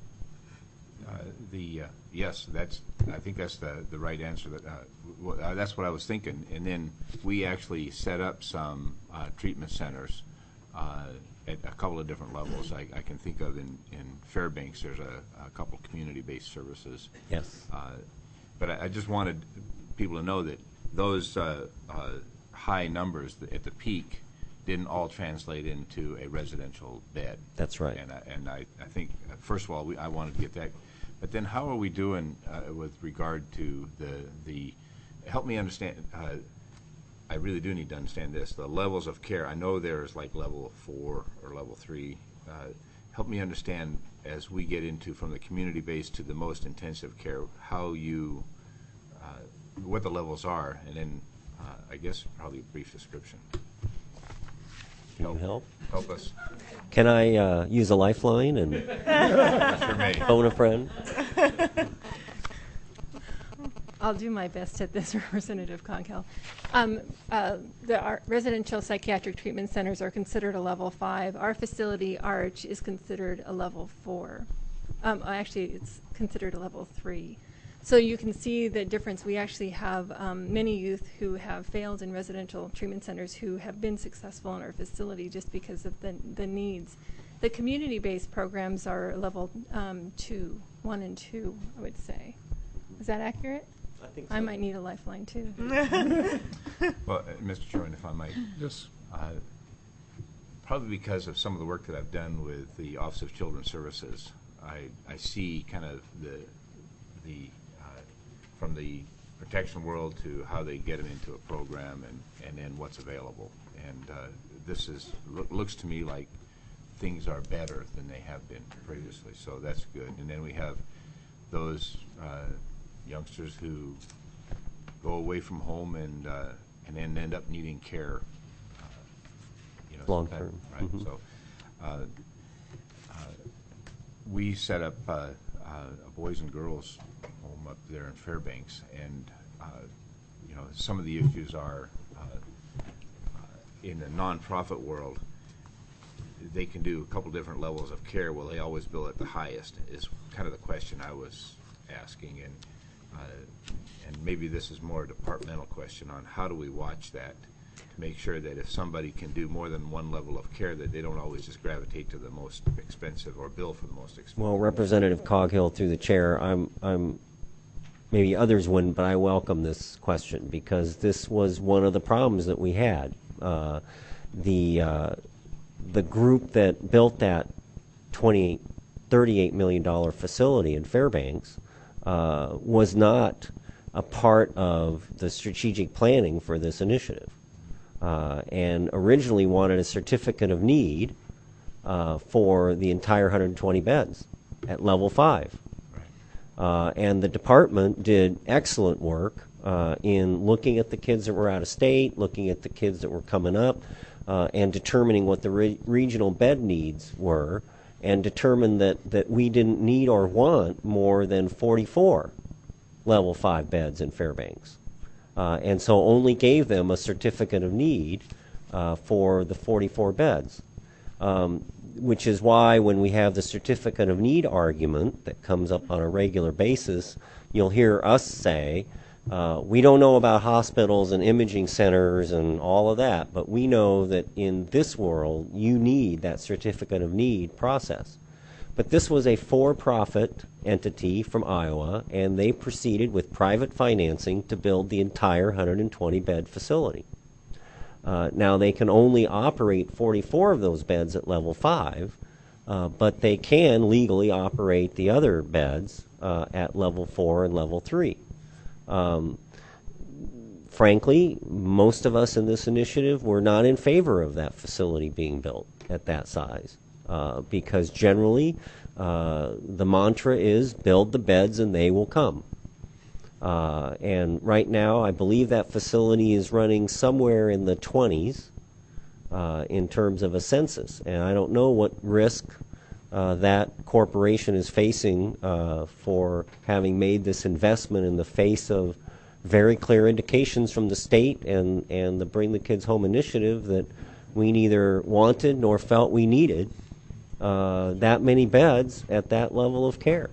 Uh, the uh, yes, that's. I think that's the the right answer. That uh, w- uh, that's what I was thinking. And then we actually set up some uh, treatment centers uh, at a couple of different levels. I, I can think of in, in Fairbanks. There's a, a couple community-based services. Yes. Uh, but I, I just wanted people to know that those uh, uh, high numbers at the peak didn't all translate into a residential bed. That's right. And I, and I, I think, uh, first of all, we, I wanted to get that. But then how are we doing uh, with regard to the, the, help me understand, uh, I really do need to understand this, the levels of care. I know there's like level four or level three. Uh, help me understand as we get into from the community-based to the most intensive care, how you, uh, what the levels are, and then uh, I guess probably a brief description. Can you help? Help us. Can I uh, use a lifeline and Sure may. phone a friend? I'll do my best at this, Representative Conkle. Um, uh, the our residential psychiatric treatment centers are considered a level five. Our facility, Arch, is considered a level four. Um, actually, it's considered a level three. So you can see the difference. We actually have um, many youth who have failed in residential treatment centers who have been successful in our facility just because of the, the needs. The community-based programs are level um, two, one and two, I would say. Is that accurate? I think I might need a lifeline too. Well, uh, Mister Chairman, if I might. Yes. Uh, Probably because of some of the work that I've done with the Office of Children's Services, I, I see kind of the, the uh, from the protection world to how they get them into a program and, and then what's available. And uh, this is, loo- looks to me like things are better than they have been previously, so that's good. And then we have those uh, youngsters who go away from home and uh, and then end up needing care, uh, you know, Long sometime, term. right? Mhm. So uh, uh, we set up uh, uh, a boys and girls home up there in Fairbanks, and uh, you know, some of the issues are uh, uh, in the nonprofit world. They can do a couple different levels of care. Will they always bill at the highest? Is kind of the question I was asking, and uh, and maybe this is more a departmental question on how do we watch that to make sure that if somebody can do more than one level of care, that they don't always just gravitate to the most expensive or bill for the most expensive. Well, Representative Coghill, through the chair, I'm, I'm, maybe others wouldn't, but I welcome this question because this was one of the problems that we had. Uh, the uh, the group that built that twenty-eight, thirty-eight million dollar facility in Fairbanks uh, was not a part of the strategic planning for this initiative, uh, and originally wanted a certificate of need uh, for the entire one hundred twenty beds at level five. Uh, and the department did excellent work uh, in looking at the kids that were out of state, looking at the kids that were coming up, uh, and determining what the re- regional bed needs were, and determined that, that we didn't need or want more than forty-four level five beds in Fairbanks. Uh, and so only gave them a certificate of need uh, for the forty-four beds. Um, which is why when we have the certificate of need argument that comes up on a regular basis, you'll hear us say, uh, we don't know about hospitals and imaging centers and all of that, but we know that in this world you need that certificate of need process. But this was a for-profit entity from Iowa, and they proceeded with private financing to build the entire one hundred twenty bed facility. Uh, now, they can only operate forty-four of those beds at level five, uh, but they can legally operate the other beds uh, at level four and level three. Um, frankly, most of us in this initiative were not in favor of that facility being built at that size, uh, because generally uh, the mantra is build the beds and they will come. Uh, and right now, I believe that facility is running somewhere in the twenties uh, in terms of a census. And I don't know what risk uh, that corporation is facing uh, for having made this investment in the face of very clear indications from the state and, and the Bring the Kids Home initiative that we neither wanted nor felt we needed uh, that many beds at that level of care.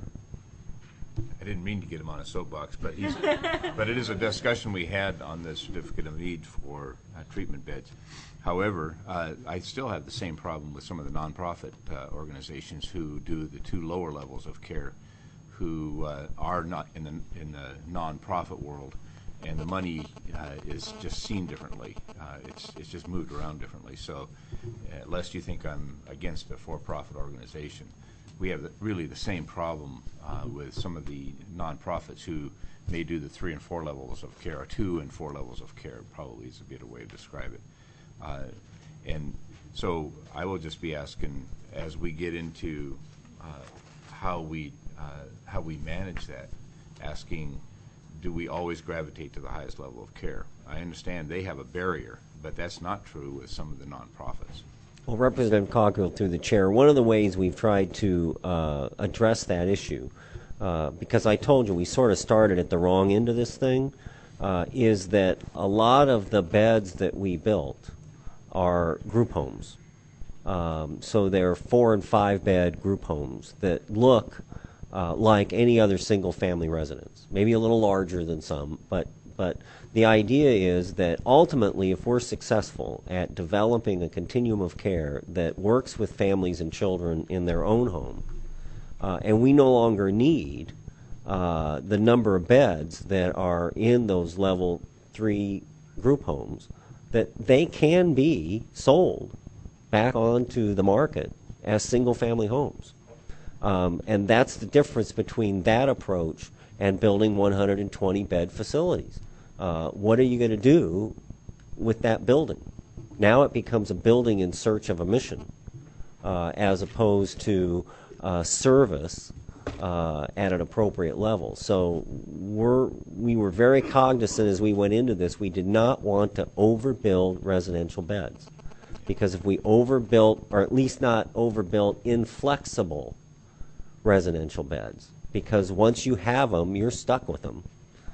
I didn't mean to get him on a soapbox, but he's, but it is a discussion we had on the certificate of need for uh, treatment beds. However, uh, I still have the same problem with some of the nonprofit uh, organizations who do the two lower levels of care, who uh, are not in the in the nonprofit world, and the money uh, is just seen differently. Uh, it's it's just moved around differently. So, uh, lest you think I'm against a for-profit organization, we have the, really the same problem uh, with some of the nonprofits who may do the three and four levels of care, or two and four levels of care, probably is a better way to describe it. Uh, and so I will just be asking, as we get into uh, how we uh, how we manage that, asking, do we always gravitate to the highest level of care? I understand they have a barrier, but that's not true with some of the nonprofits. Well, Representative Coghill, through the chair, one of the ways we've tried to uh, address that issue, uh, because I told you we sort of started at the wrong end of this thing, uh, is that a lot of the beds that we built are group homes. Um, so they're four and five bed group homes that look uh, like any other single family residence, maybe a little larger than some, but but the idea is that ultimately, if we're successful at developing a continuum of care that works with families and children in their own home, uh, and we no longer need uh, the number of beds that are in those level three group homes, that they can be sold back onto the market as single family homes. Um, and that's the difference between that approach and building one hundred twenty bed facilities. Uh, what are you going to do with that building? Now it becomes a building in search of a mission, uh, as opposed to uh, service uh, at an appropriate level. So we're, we were very cognizant as we went into this. We did not want to overbuild residential beds, because if we overbuilt, or at least not overbuilt inflexible residential beds, because once you have them, you're stuck with them.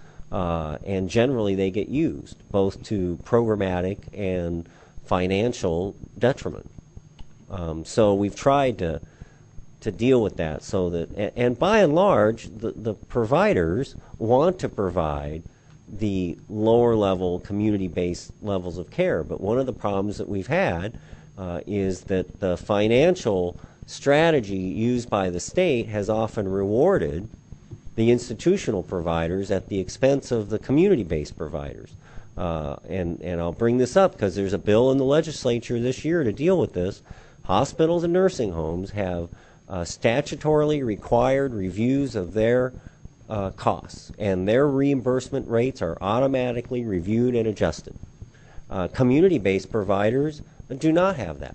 Uh, and generally they get used, both to programmatic and financial detriment. Um, so we've tried to to deal with that so that, and, and by and large, the, the providers want to provide the lower level community-based levels of care. But one of the problems that we've had uh, is that the financial strategy used by the state has often rewarded the institutional providers at the expense of the community-based providers. Uh, and, and I'll bring this up because there's a bill in the legislature this year to deal with this. Hospitals and nursing homes have uh, statutorily required reviews of their uh, costs, and their reimbursement rates are automatically reviewed and adjusted. Uh, community-based providers do not have that.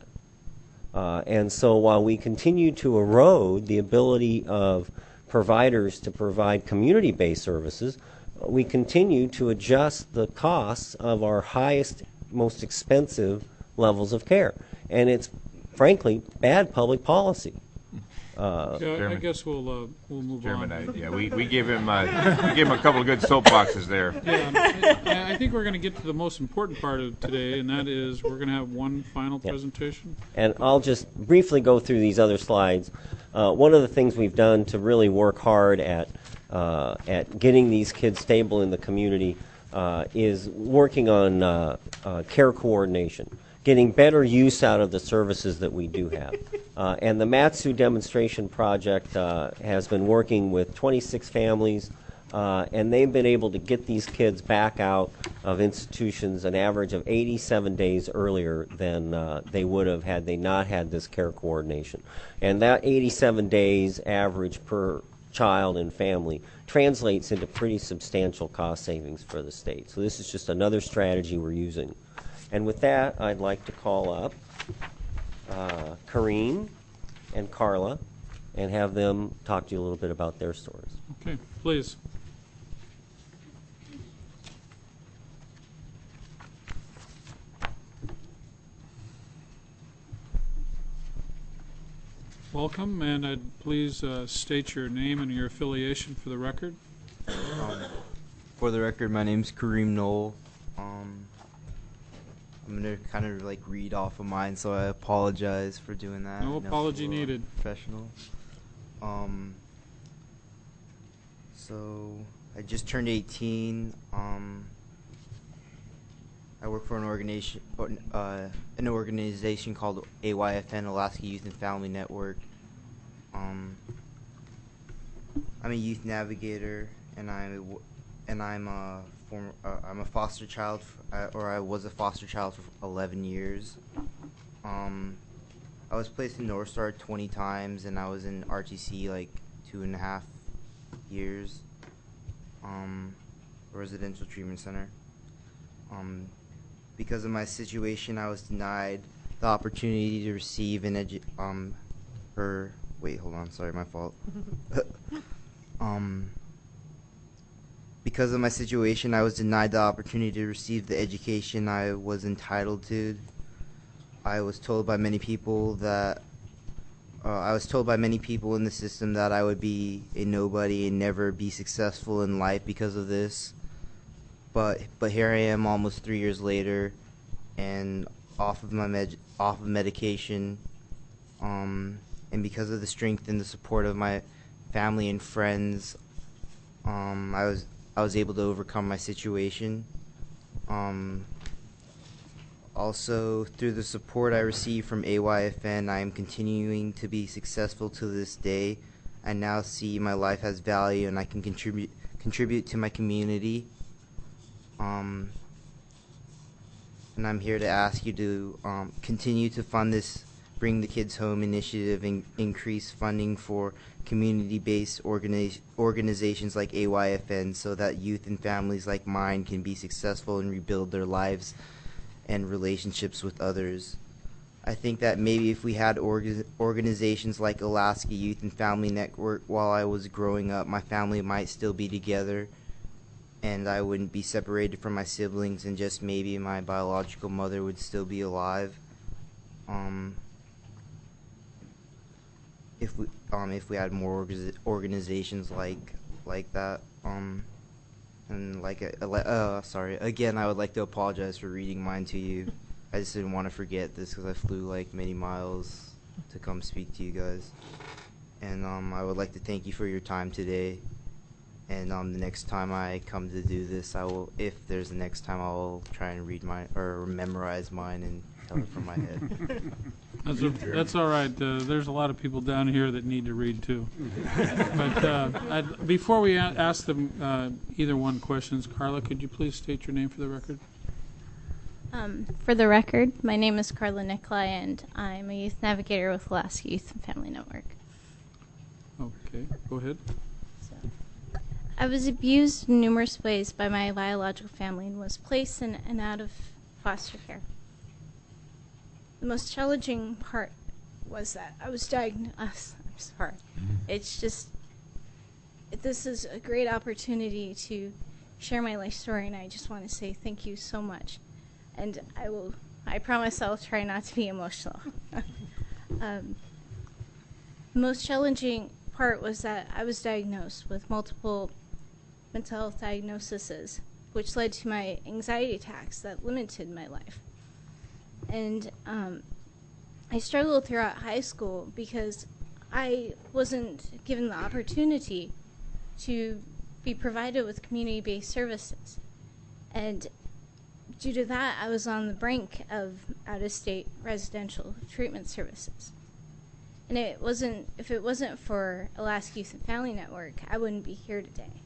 Uh, and so while we continue to erode the ability of providers to provide community-based services, we continue to adjust the costs of our highest, most expensive levels of care. And it's, frankly, bad public policy. Uh, Yeah, I Chairman. guess we'll, uh, we'll move Chairman, on. I, yeah, we, we gave him uh, we gave him a couple of good soapboxes there. Yeah, I, I think we're going to get to the most important part of today, and that is we're going to have one final Yep. presentation. And I'll just briefly go through these other slides. Uh, one of the things we've done to really work hard at uh, at getting these kids stable in the community uh, is working on uh, uh, care coordination, getting better use out of the services that we do have. Uh, and the Matsu demonstration project uh, has been working with twenty-six families, uh, and they've been able to get these kids back out of institutions an average of eighty-seven days earlier than uh, they would have had they not had this care coordination. And that eighty-seven days average per child and family translates into pretty substantial cost savings for the state. So this is just another strategy we're using. And with that, I'd like to call up uh, Kareen and Carla and have them talk to you a little bit about their stories. Okay, please. Welcome, and I'd please uh, state your name and your affiliation for the record. Um, for the record, my name's Kareem Knoll. Um, I'm gonna kind of like read off of mine, so I apologize for doing that. No I know apology it's a little needed. Professional. Um. So I just turned eighteen. Um. I work for an organization, uh, an organization called A Y F N, Alaska Youth and Family Network. Um. I'm a youth navigator, and I'm a, and I'm a former, uh, I'm a foster child, f- uh, or I was a foster child for eleven years. Um, I was placed in North Star twenty times, and I was in R T C like two and a half years. Um, a residential treatment center. Um, because of my situation, I was denied the opportunity to receive an edu- um, her. Wait, hold on. Sorry, my fault. um. Because of my situation, I was denied the opportunity to receive the education I was entitled to. I was told by many people that uh, I was told by many people in the system that I would be a nobody and never be successful in life because of this. But but here I am, almost three years later, and off of my med off of medication, um, and because of the strength and the support of my family and friends, um, I was I was able to overcome my situation. Um, Also, through the support I received from A Y F N, I am continuing to be successful to this day. I now see my life has value and I can contribute contribute to my community. Um, and I'm here to ask you to um, continue to fund this Bring the Kids Home initiative and increase funding for community-based organi organizations like A Y F N so that youth and families like mine can be successful and rebuild their lives and relationships with others. I think that maybe if we had org organizations like Alaska Youth and Family Network while I was growing up, my family might still be together and I wouldn't be separated from my siblings, and just maybe my biological mother would still be alive. Um, if we um, if we had more org organizations like like that. Um, And like, uh, uh, sorry, again, I would like to apologize for reading mine to you. I just didn't want to forget this because I flew like many miles to come speak to you guys. And um, I would like to thank you for your time today. And um, the next time I come to do this, I will, if there's the next time, I will try and read mine or memorize mine and tell it from my head. That's, a, that's all right. Uh, there's a lot of people down here that need to read too. But uh, I'd, before we a ask them uh, either one questions, Carla, could you please state your name for the record? Um, for the record, my name is Carla Nicolai, and I'm a youth navigator with Alaska Youth and Family Network. Okay, go ahead. So, I was abused in numerous ways by my biological family and was placed in and out of foster care. The most challenging part was that I was diagnosed. I'm sorry. It's just, this is a great opportunity to share my life story, and I just want to say thank you so much. And I will, I promise I'll try not to be emotional. um, the most challenging part was that I was diagnosed with multiple mental health diagnoses, which led to my anxiety attacks that limited my life. And um, I struggled throughout high school because I wasn't given the opportunity to be provided with community-based services. And due to that, I was on the brink of out-of-state residential treatment services. And it wasn't, if it wasn't for Alaska Youth and Family Network, I wouldn't be here today.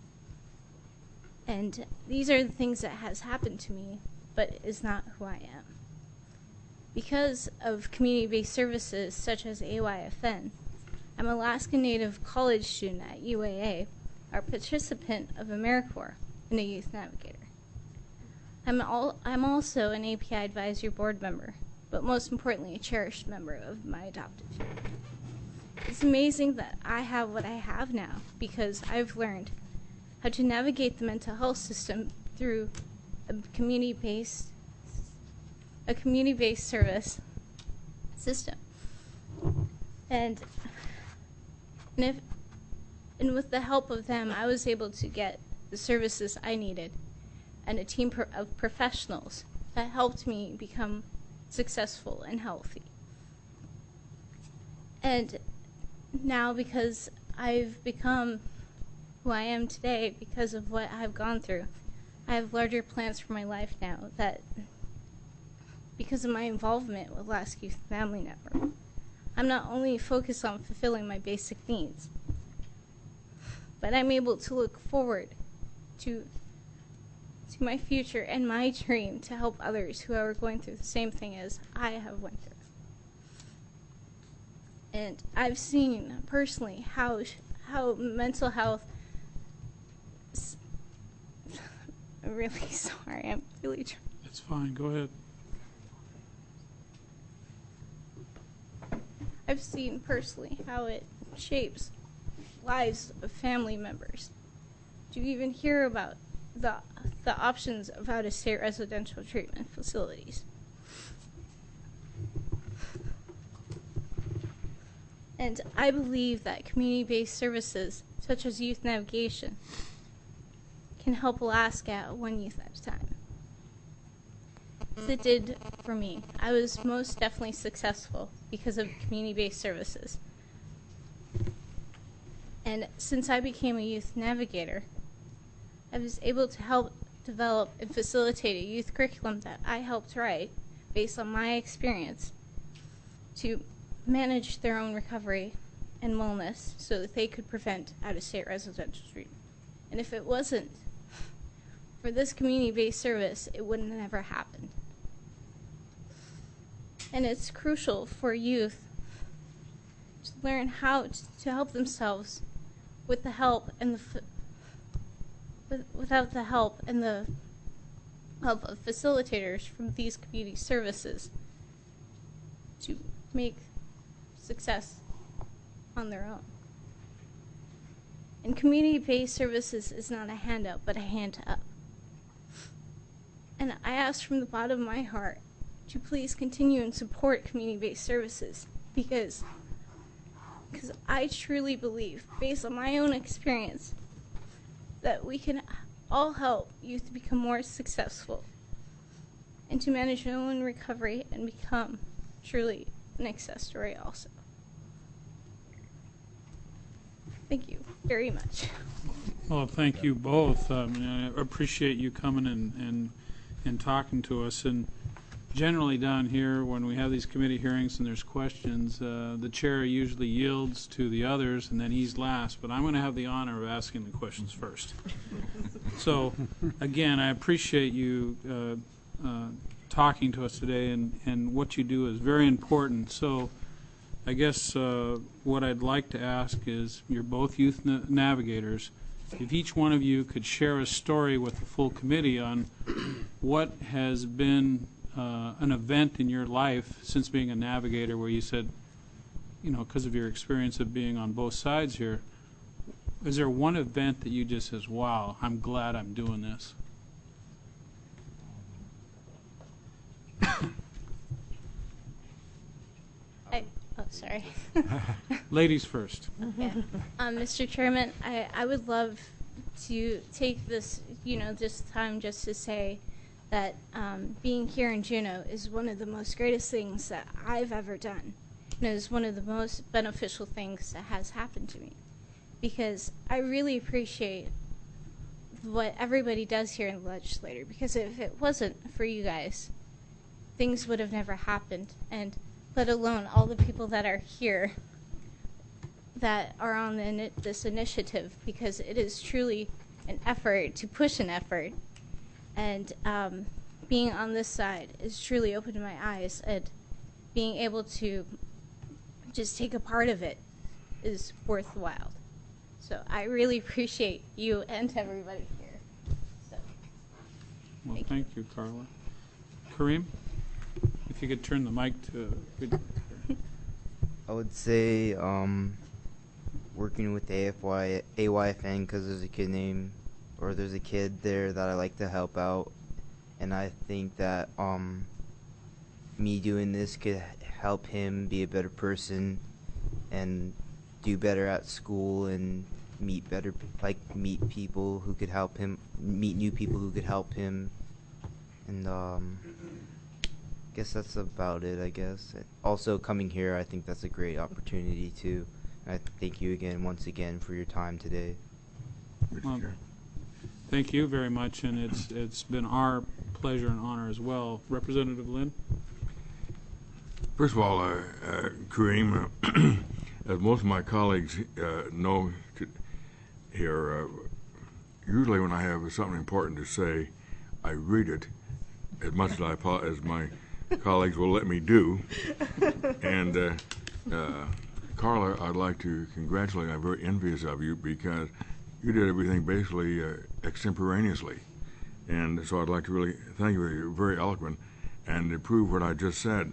And these are the things that has happened to me, but is not who I am. Because of community-based services such as A Y F N, I'm an Alaska Native college student at U A A, a participant of AmeriCorps, and a youth navigator. I'm, al I'm also an A P I advisory board member, but most importantly, a cherished member of my adopted family. It's amazing that I have what I have now because I've learned how to navigate the mental health system through a community-based a community-based service system. And, and, if, and with the help of them, I was able to get the services I needed and a team pro of professionals that helped me become successful and healthy. And now, because I've become who I am today because of what I've gone through, I have larger plans for my life now that, because of my involvement with Alaska Youth and Family Network, I'm not only focused on fulfilling my basic needs, but I'm able to look forward to, to my future and my dream to help others who are going through the same thing as I have went through. And I've seen personally how, how mental health, I'm really sorry, I'm really trying. It's fine, go ahead. I've seen personally how it shapes lives of family members. Do you even hear about the, the options of out-of-state residential treatment facilities? And I believe that community-based services, such as youth navigation, can help Alaska one youth at a time. As it did for me. I was most definitely successful because of community-based services. And since I became a youth navigator, I was able to help develop and facilitate a youth curriculum that I helped write based on my experience to manage their own recovery and wellness so that they could prevent out-of-state residential treatment. And if it wasn't for this community-based service, it wouldn't have ever happened. And it's crucial for youth to learn how to, to help themselves with the help and the f with, without the help and the help of facilitators from these community services to make success on their own. And community-based services is not a handout, but a hand up. And I ask from the bottom of my heart to please continue and support community-based services because because I truly believe, based on my own experience, that we can all help youth to become more successful and to manage their own recovery and become truly an success story also. Thank you very much. Well, thank you both. Um, I appreciate you coming and, and, and talking to us. And generally down here, when we have these committee hearings and there's questions, uh, the chair usually yields to the others, and then he's last. But I'm going to have the honor of asking the questions first. So, again, I appreciate you uh, uh, talking to us today, and, and what you do is very important. So, I guess uh, what I'd like to ask is, you're both youth na navigators. If each one of you could share a story with the full committee on what has been uh, an event in your life since being a navigator where you said, you know, because of your experience of being on both sides here, is there one event that you just says, wow, I'm glad I'm doing this? I, oh, sorry. Ladies first. Okay. Um, Mister Chairman, I, I would love to take this, you know, this time just to say that um, being here in Juneau is one of the most greatest things that I've ever done. And it is one of the most beneficial things that has happened to me. Because I really appreciate what everybody does here in the legislature. Because if it wasn't for you guys, things would have never happened. And let alone all the people that are here that are on the, this initiative, because it is truly an effort to push an effort. And um, being on this side is truly opened my eyes, and being able to just take a part of it is worthwhile. So I really appreciate you and everybody here. So, Well, thank, thank you. you, Carla. Kareem, if you could turn the mic to... I would say um, working with A F Y, A Y F N, because there's a kid named, or there's a kid there that I like to help out, and I think that um, me doing this could help him be a better person and do better at school and meet better, like meet people who could help him, meet new people who could help him, and um, I guess that's about it, I guess. Also, coming here, I think that's a great opportunity, too. I thank you again, once again, for your time today. Well, thank you very much, and it's it's been our pleasure and honor as well. Representative Lynn? First of all, uh, uh, Kareem, uh, as most of my colleagues uh, know to, here, uh, usually when I have something important to say, I read it as much as, I, as my colleagues will let me do. And uh, uh, Carla, I'd like to congratulate you. I'm very envious of you because you did everything basically uh, extemporaneously. And so I'd like to really thank you. You're very eloquent. And to prove what I just said,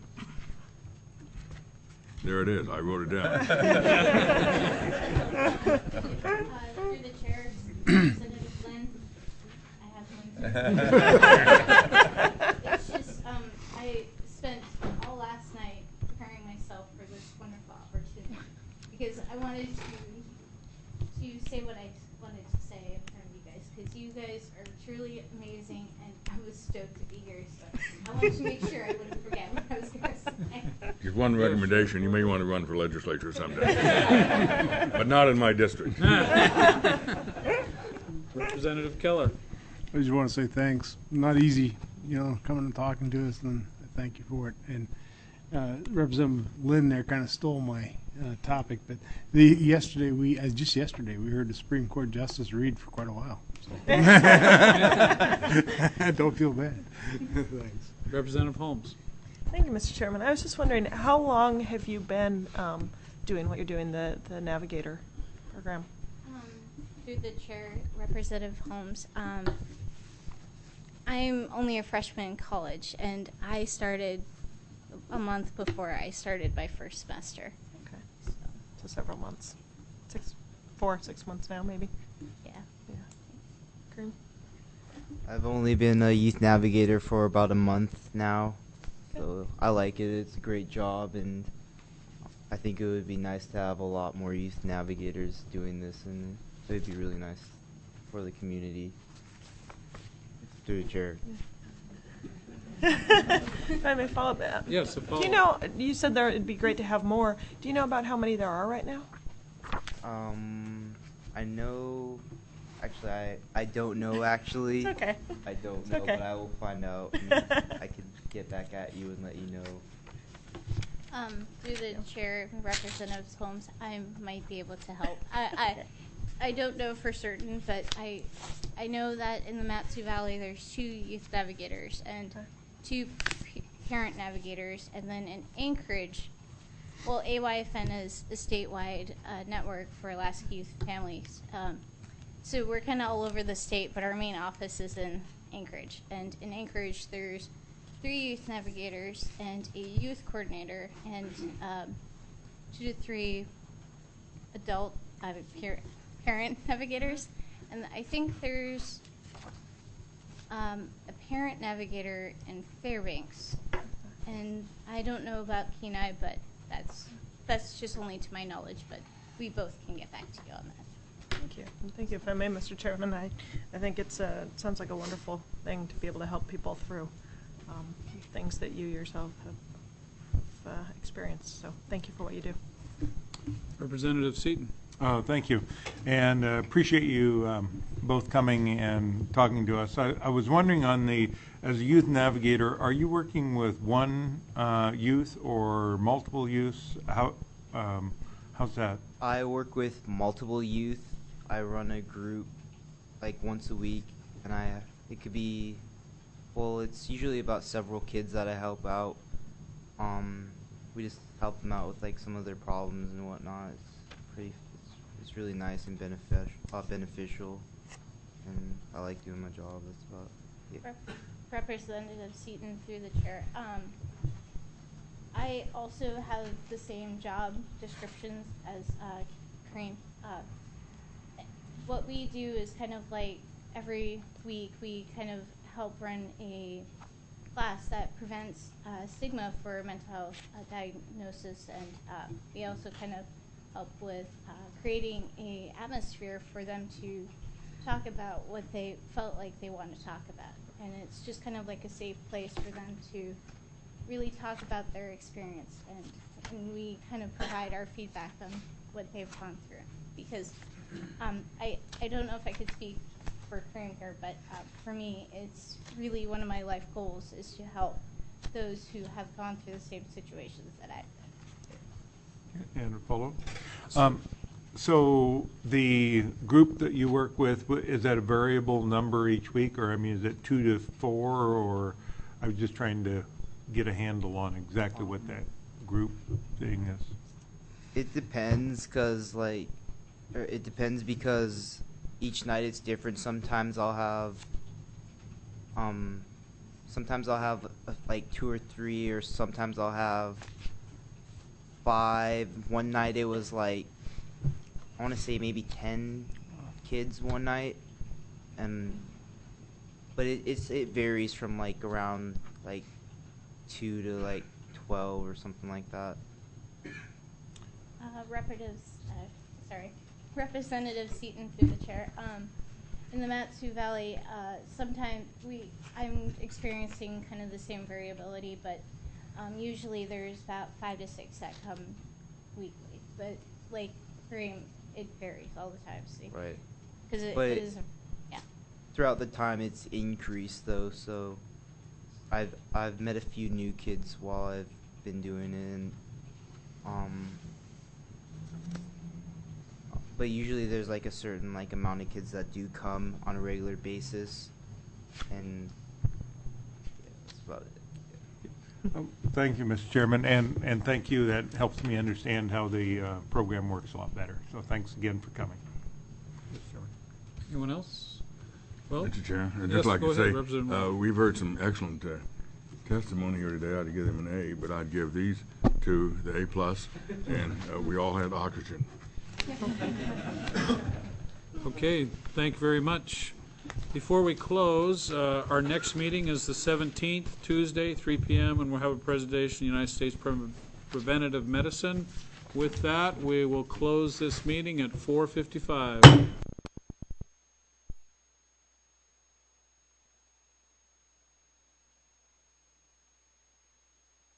there it is. I wrote it down. uh, through the chair, Representative Lynn, I have one. It's just, um, I spent all last night preparing myself for this wonderful opportunity. You guys are truly amazing, and I was stoked to be here, so I wanted to make sure I wouldn't forget what I was going to say. Just one recommendation, you may want to run for legislature someday. But not in my district. Representative Keller. I just want to say thanks. Not easy, you know, coming and talking to us, and I thank you for it. And uh, Representative Lynn there kind of stole my uh, topic, but the yesterday we, uh, just yesterday, we heard the Supreme Court Justice read for quite a while. So. Don't feel bad. Thanks. Representative Holmes. Thank you, Mister Chairman. I was just wondering, how long have you been um, doing what you're doing, the, the Navigator program? Um, through the chair, Representative Holmes, um, I'm only a freshman in college, and I started a month before I started my first semester. Okay, so, so several months, six, four, six months now, maybe. Yeah. Yeah. Green. I've only been a youth navigator for about a month now, so I like it. It's a great job, and I think it would be nice to have a lot more youth navigators doing this, and it would be really nice for the community. Through the chair. If I may follow up. Uh, Yes, a follow-up. Do you know, you said there it'd be great to have more. Do you know about how many there are right now? Um, I know, actually, I, I don't know, actually. It's okay. I don't It's know, okay. but I will find out. And I can get back at you and let you know. Um, through the chair, Representative Holmes, I might be able to help. I, I, I don't know for certain, but I, I know that in the Mat-Su Valley there's two youth navigators and two p- parent navigators, and then in Anchorage, well, A Y F N is a statewide uh, network for Alaska youth families. Um, so we're kind of all over the state, but our main office is in Anchorage. And in Anchorage, there's three youth navigators and a youth coordinator and um, two to three adult uh, par- parent navigators. And I think there's um, a parent navigator in Fairbanks. And I don't know about Kenai, but that's that's just only to my knowledge. But we both can get back to you on that. Thank you. And thank you, if I may, Mister Chairman. I, I think it's a, it sounds like a wonderful thing to be able to help people through um, things that you yourself have, have uh, experienced. So thank you for what you do. Representative Seaton. Uh, thank you, and uh, appreciate you um, both coming and talking to us. I, I was wondering, on the as a youth navigator, are you working with one uh, youth or multiple youths? How um, how's that? I work with multiple youth. I run a group like once a week, and I it could be, well, it's usually about several kids that I help out. Um, we just help them out with like some of their problems and whatnot. It's pretty, it's, it's really nice and beneficial, uh, beneficial, and I like doing my job. That's about it. Rep- Representative Seaton, through the chair. Um, I also have the same job descriptions as uh, Kareem. Uh, what we do is kind of like every week we kind of help run a class that prevents uh, stigma for mental health uh, diagnosis, and uh, we also kind of help with uh, creating a atmosphere for them to talk about what they felt like they want to talk about. And it's just kind of like a safe place for them to really talk about their experience, and, and we kind of provide our feedback on what they've gone through. Because um, I, I don't know if I could speak for Kareem here, but uh, for me, it's really one of my life goals is to help those who have gone through the same situations that I've been. And a follow-up. Um, so the group that you work with, wh- is that a variable number each week, or I mean, is it two to four, or I was just trying to get a handle on exactly what that group thing is. It depends, cause like, or it depends because each night it's different. Sometimes I'll have, um, sometimes I'll have uh, like two or three, or sometimes I'll have five. One night it was like, I want to say maybe ten kids one night, and but it it's, it varies from like around like two to like twelve or something like that. Uh, Representatives, uh, sorry, Representative Seaton, through the chair. Um, in the Mat-Su Valley, uh, sometimes we, I'm experiencing kind of the same variability, but um, usually there's about five to six that come weekly. But Lake Kareem, it varies all the time. So Right. Because it, But it is, a, yeah. throughout the time, it's increased though. So I've I've met a few new kids while I've been doing it, and um. But usually there's like a certain like amount of kids that do come on a regular basis, and yeah, that's about it. Um, Thank you, Mister Chairman, and, and thank you. That helps me understand how the uh, program works a lot better. So thanks again for coming. Mister Chairman. Anyone else? Well, Mister Chair, I'd yes, just like go to ahead, say, Representative uh, Wong. we've heard some excellent uh, testimony here today. I'd give them an A, but I'd give these two the A plus, and uh, we all had oxygen. Okay, thank you very much. Before we close, uh, our next meeting is the seventeenth, Tuesday, three p m, and we'll have a presentation of the United States Pre- Preventative Medicine. With that, we will close this meeting at four fifty-five.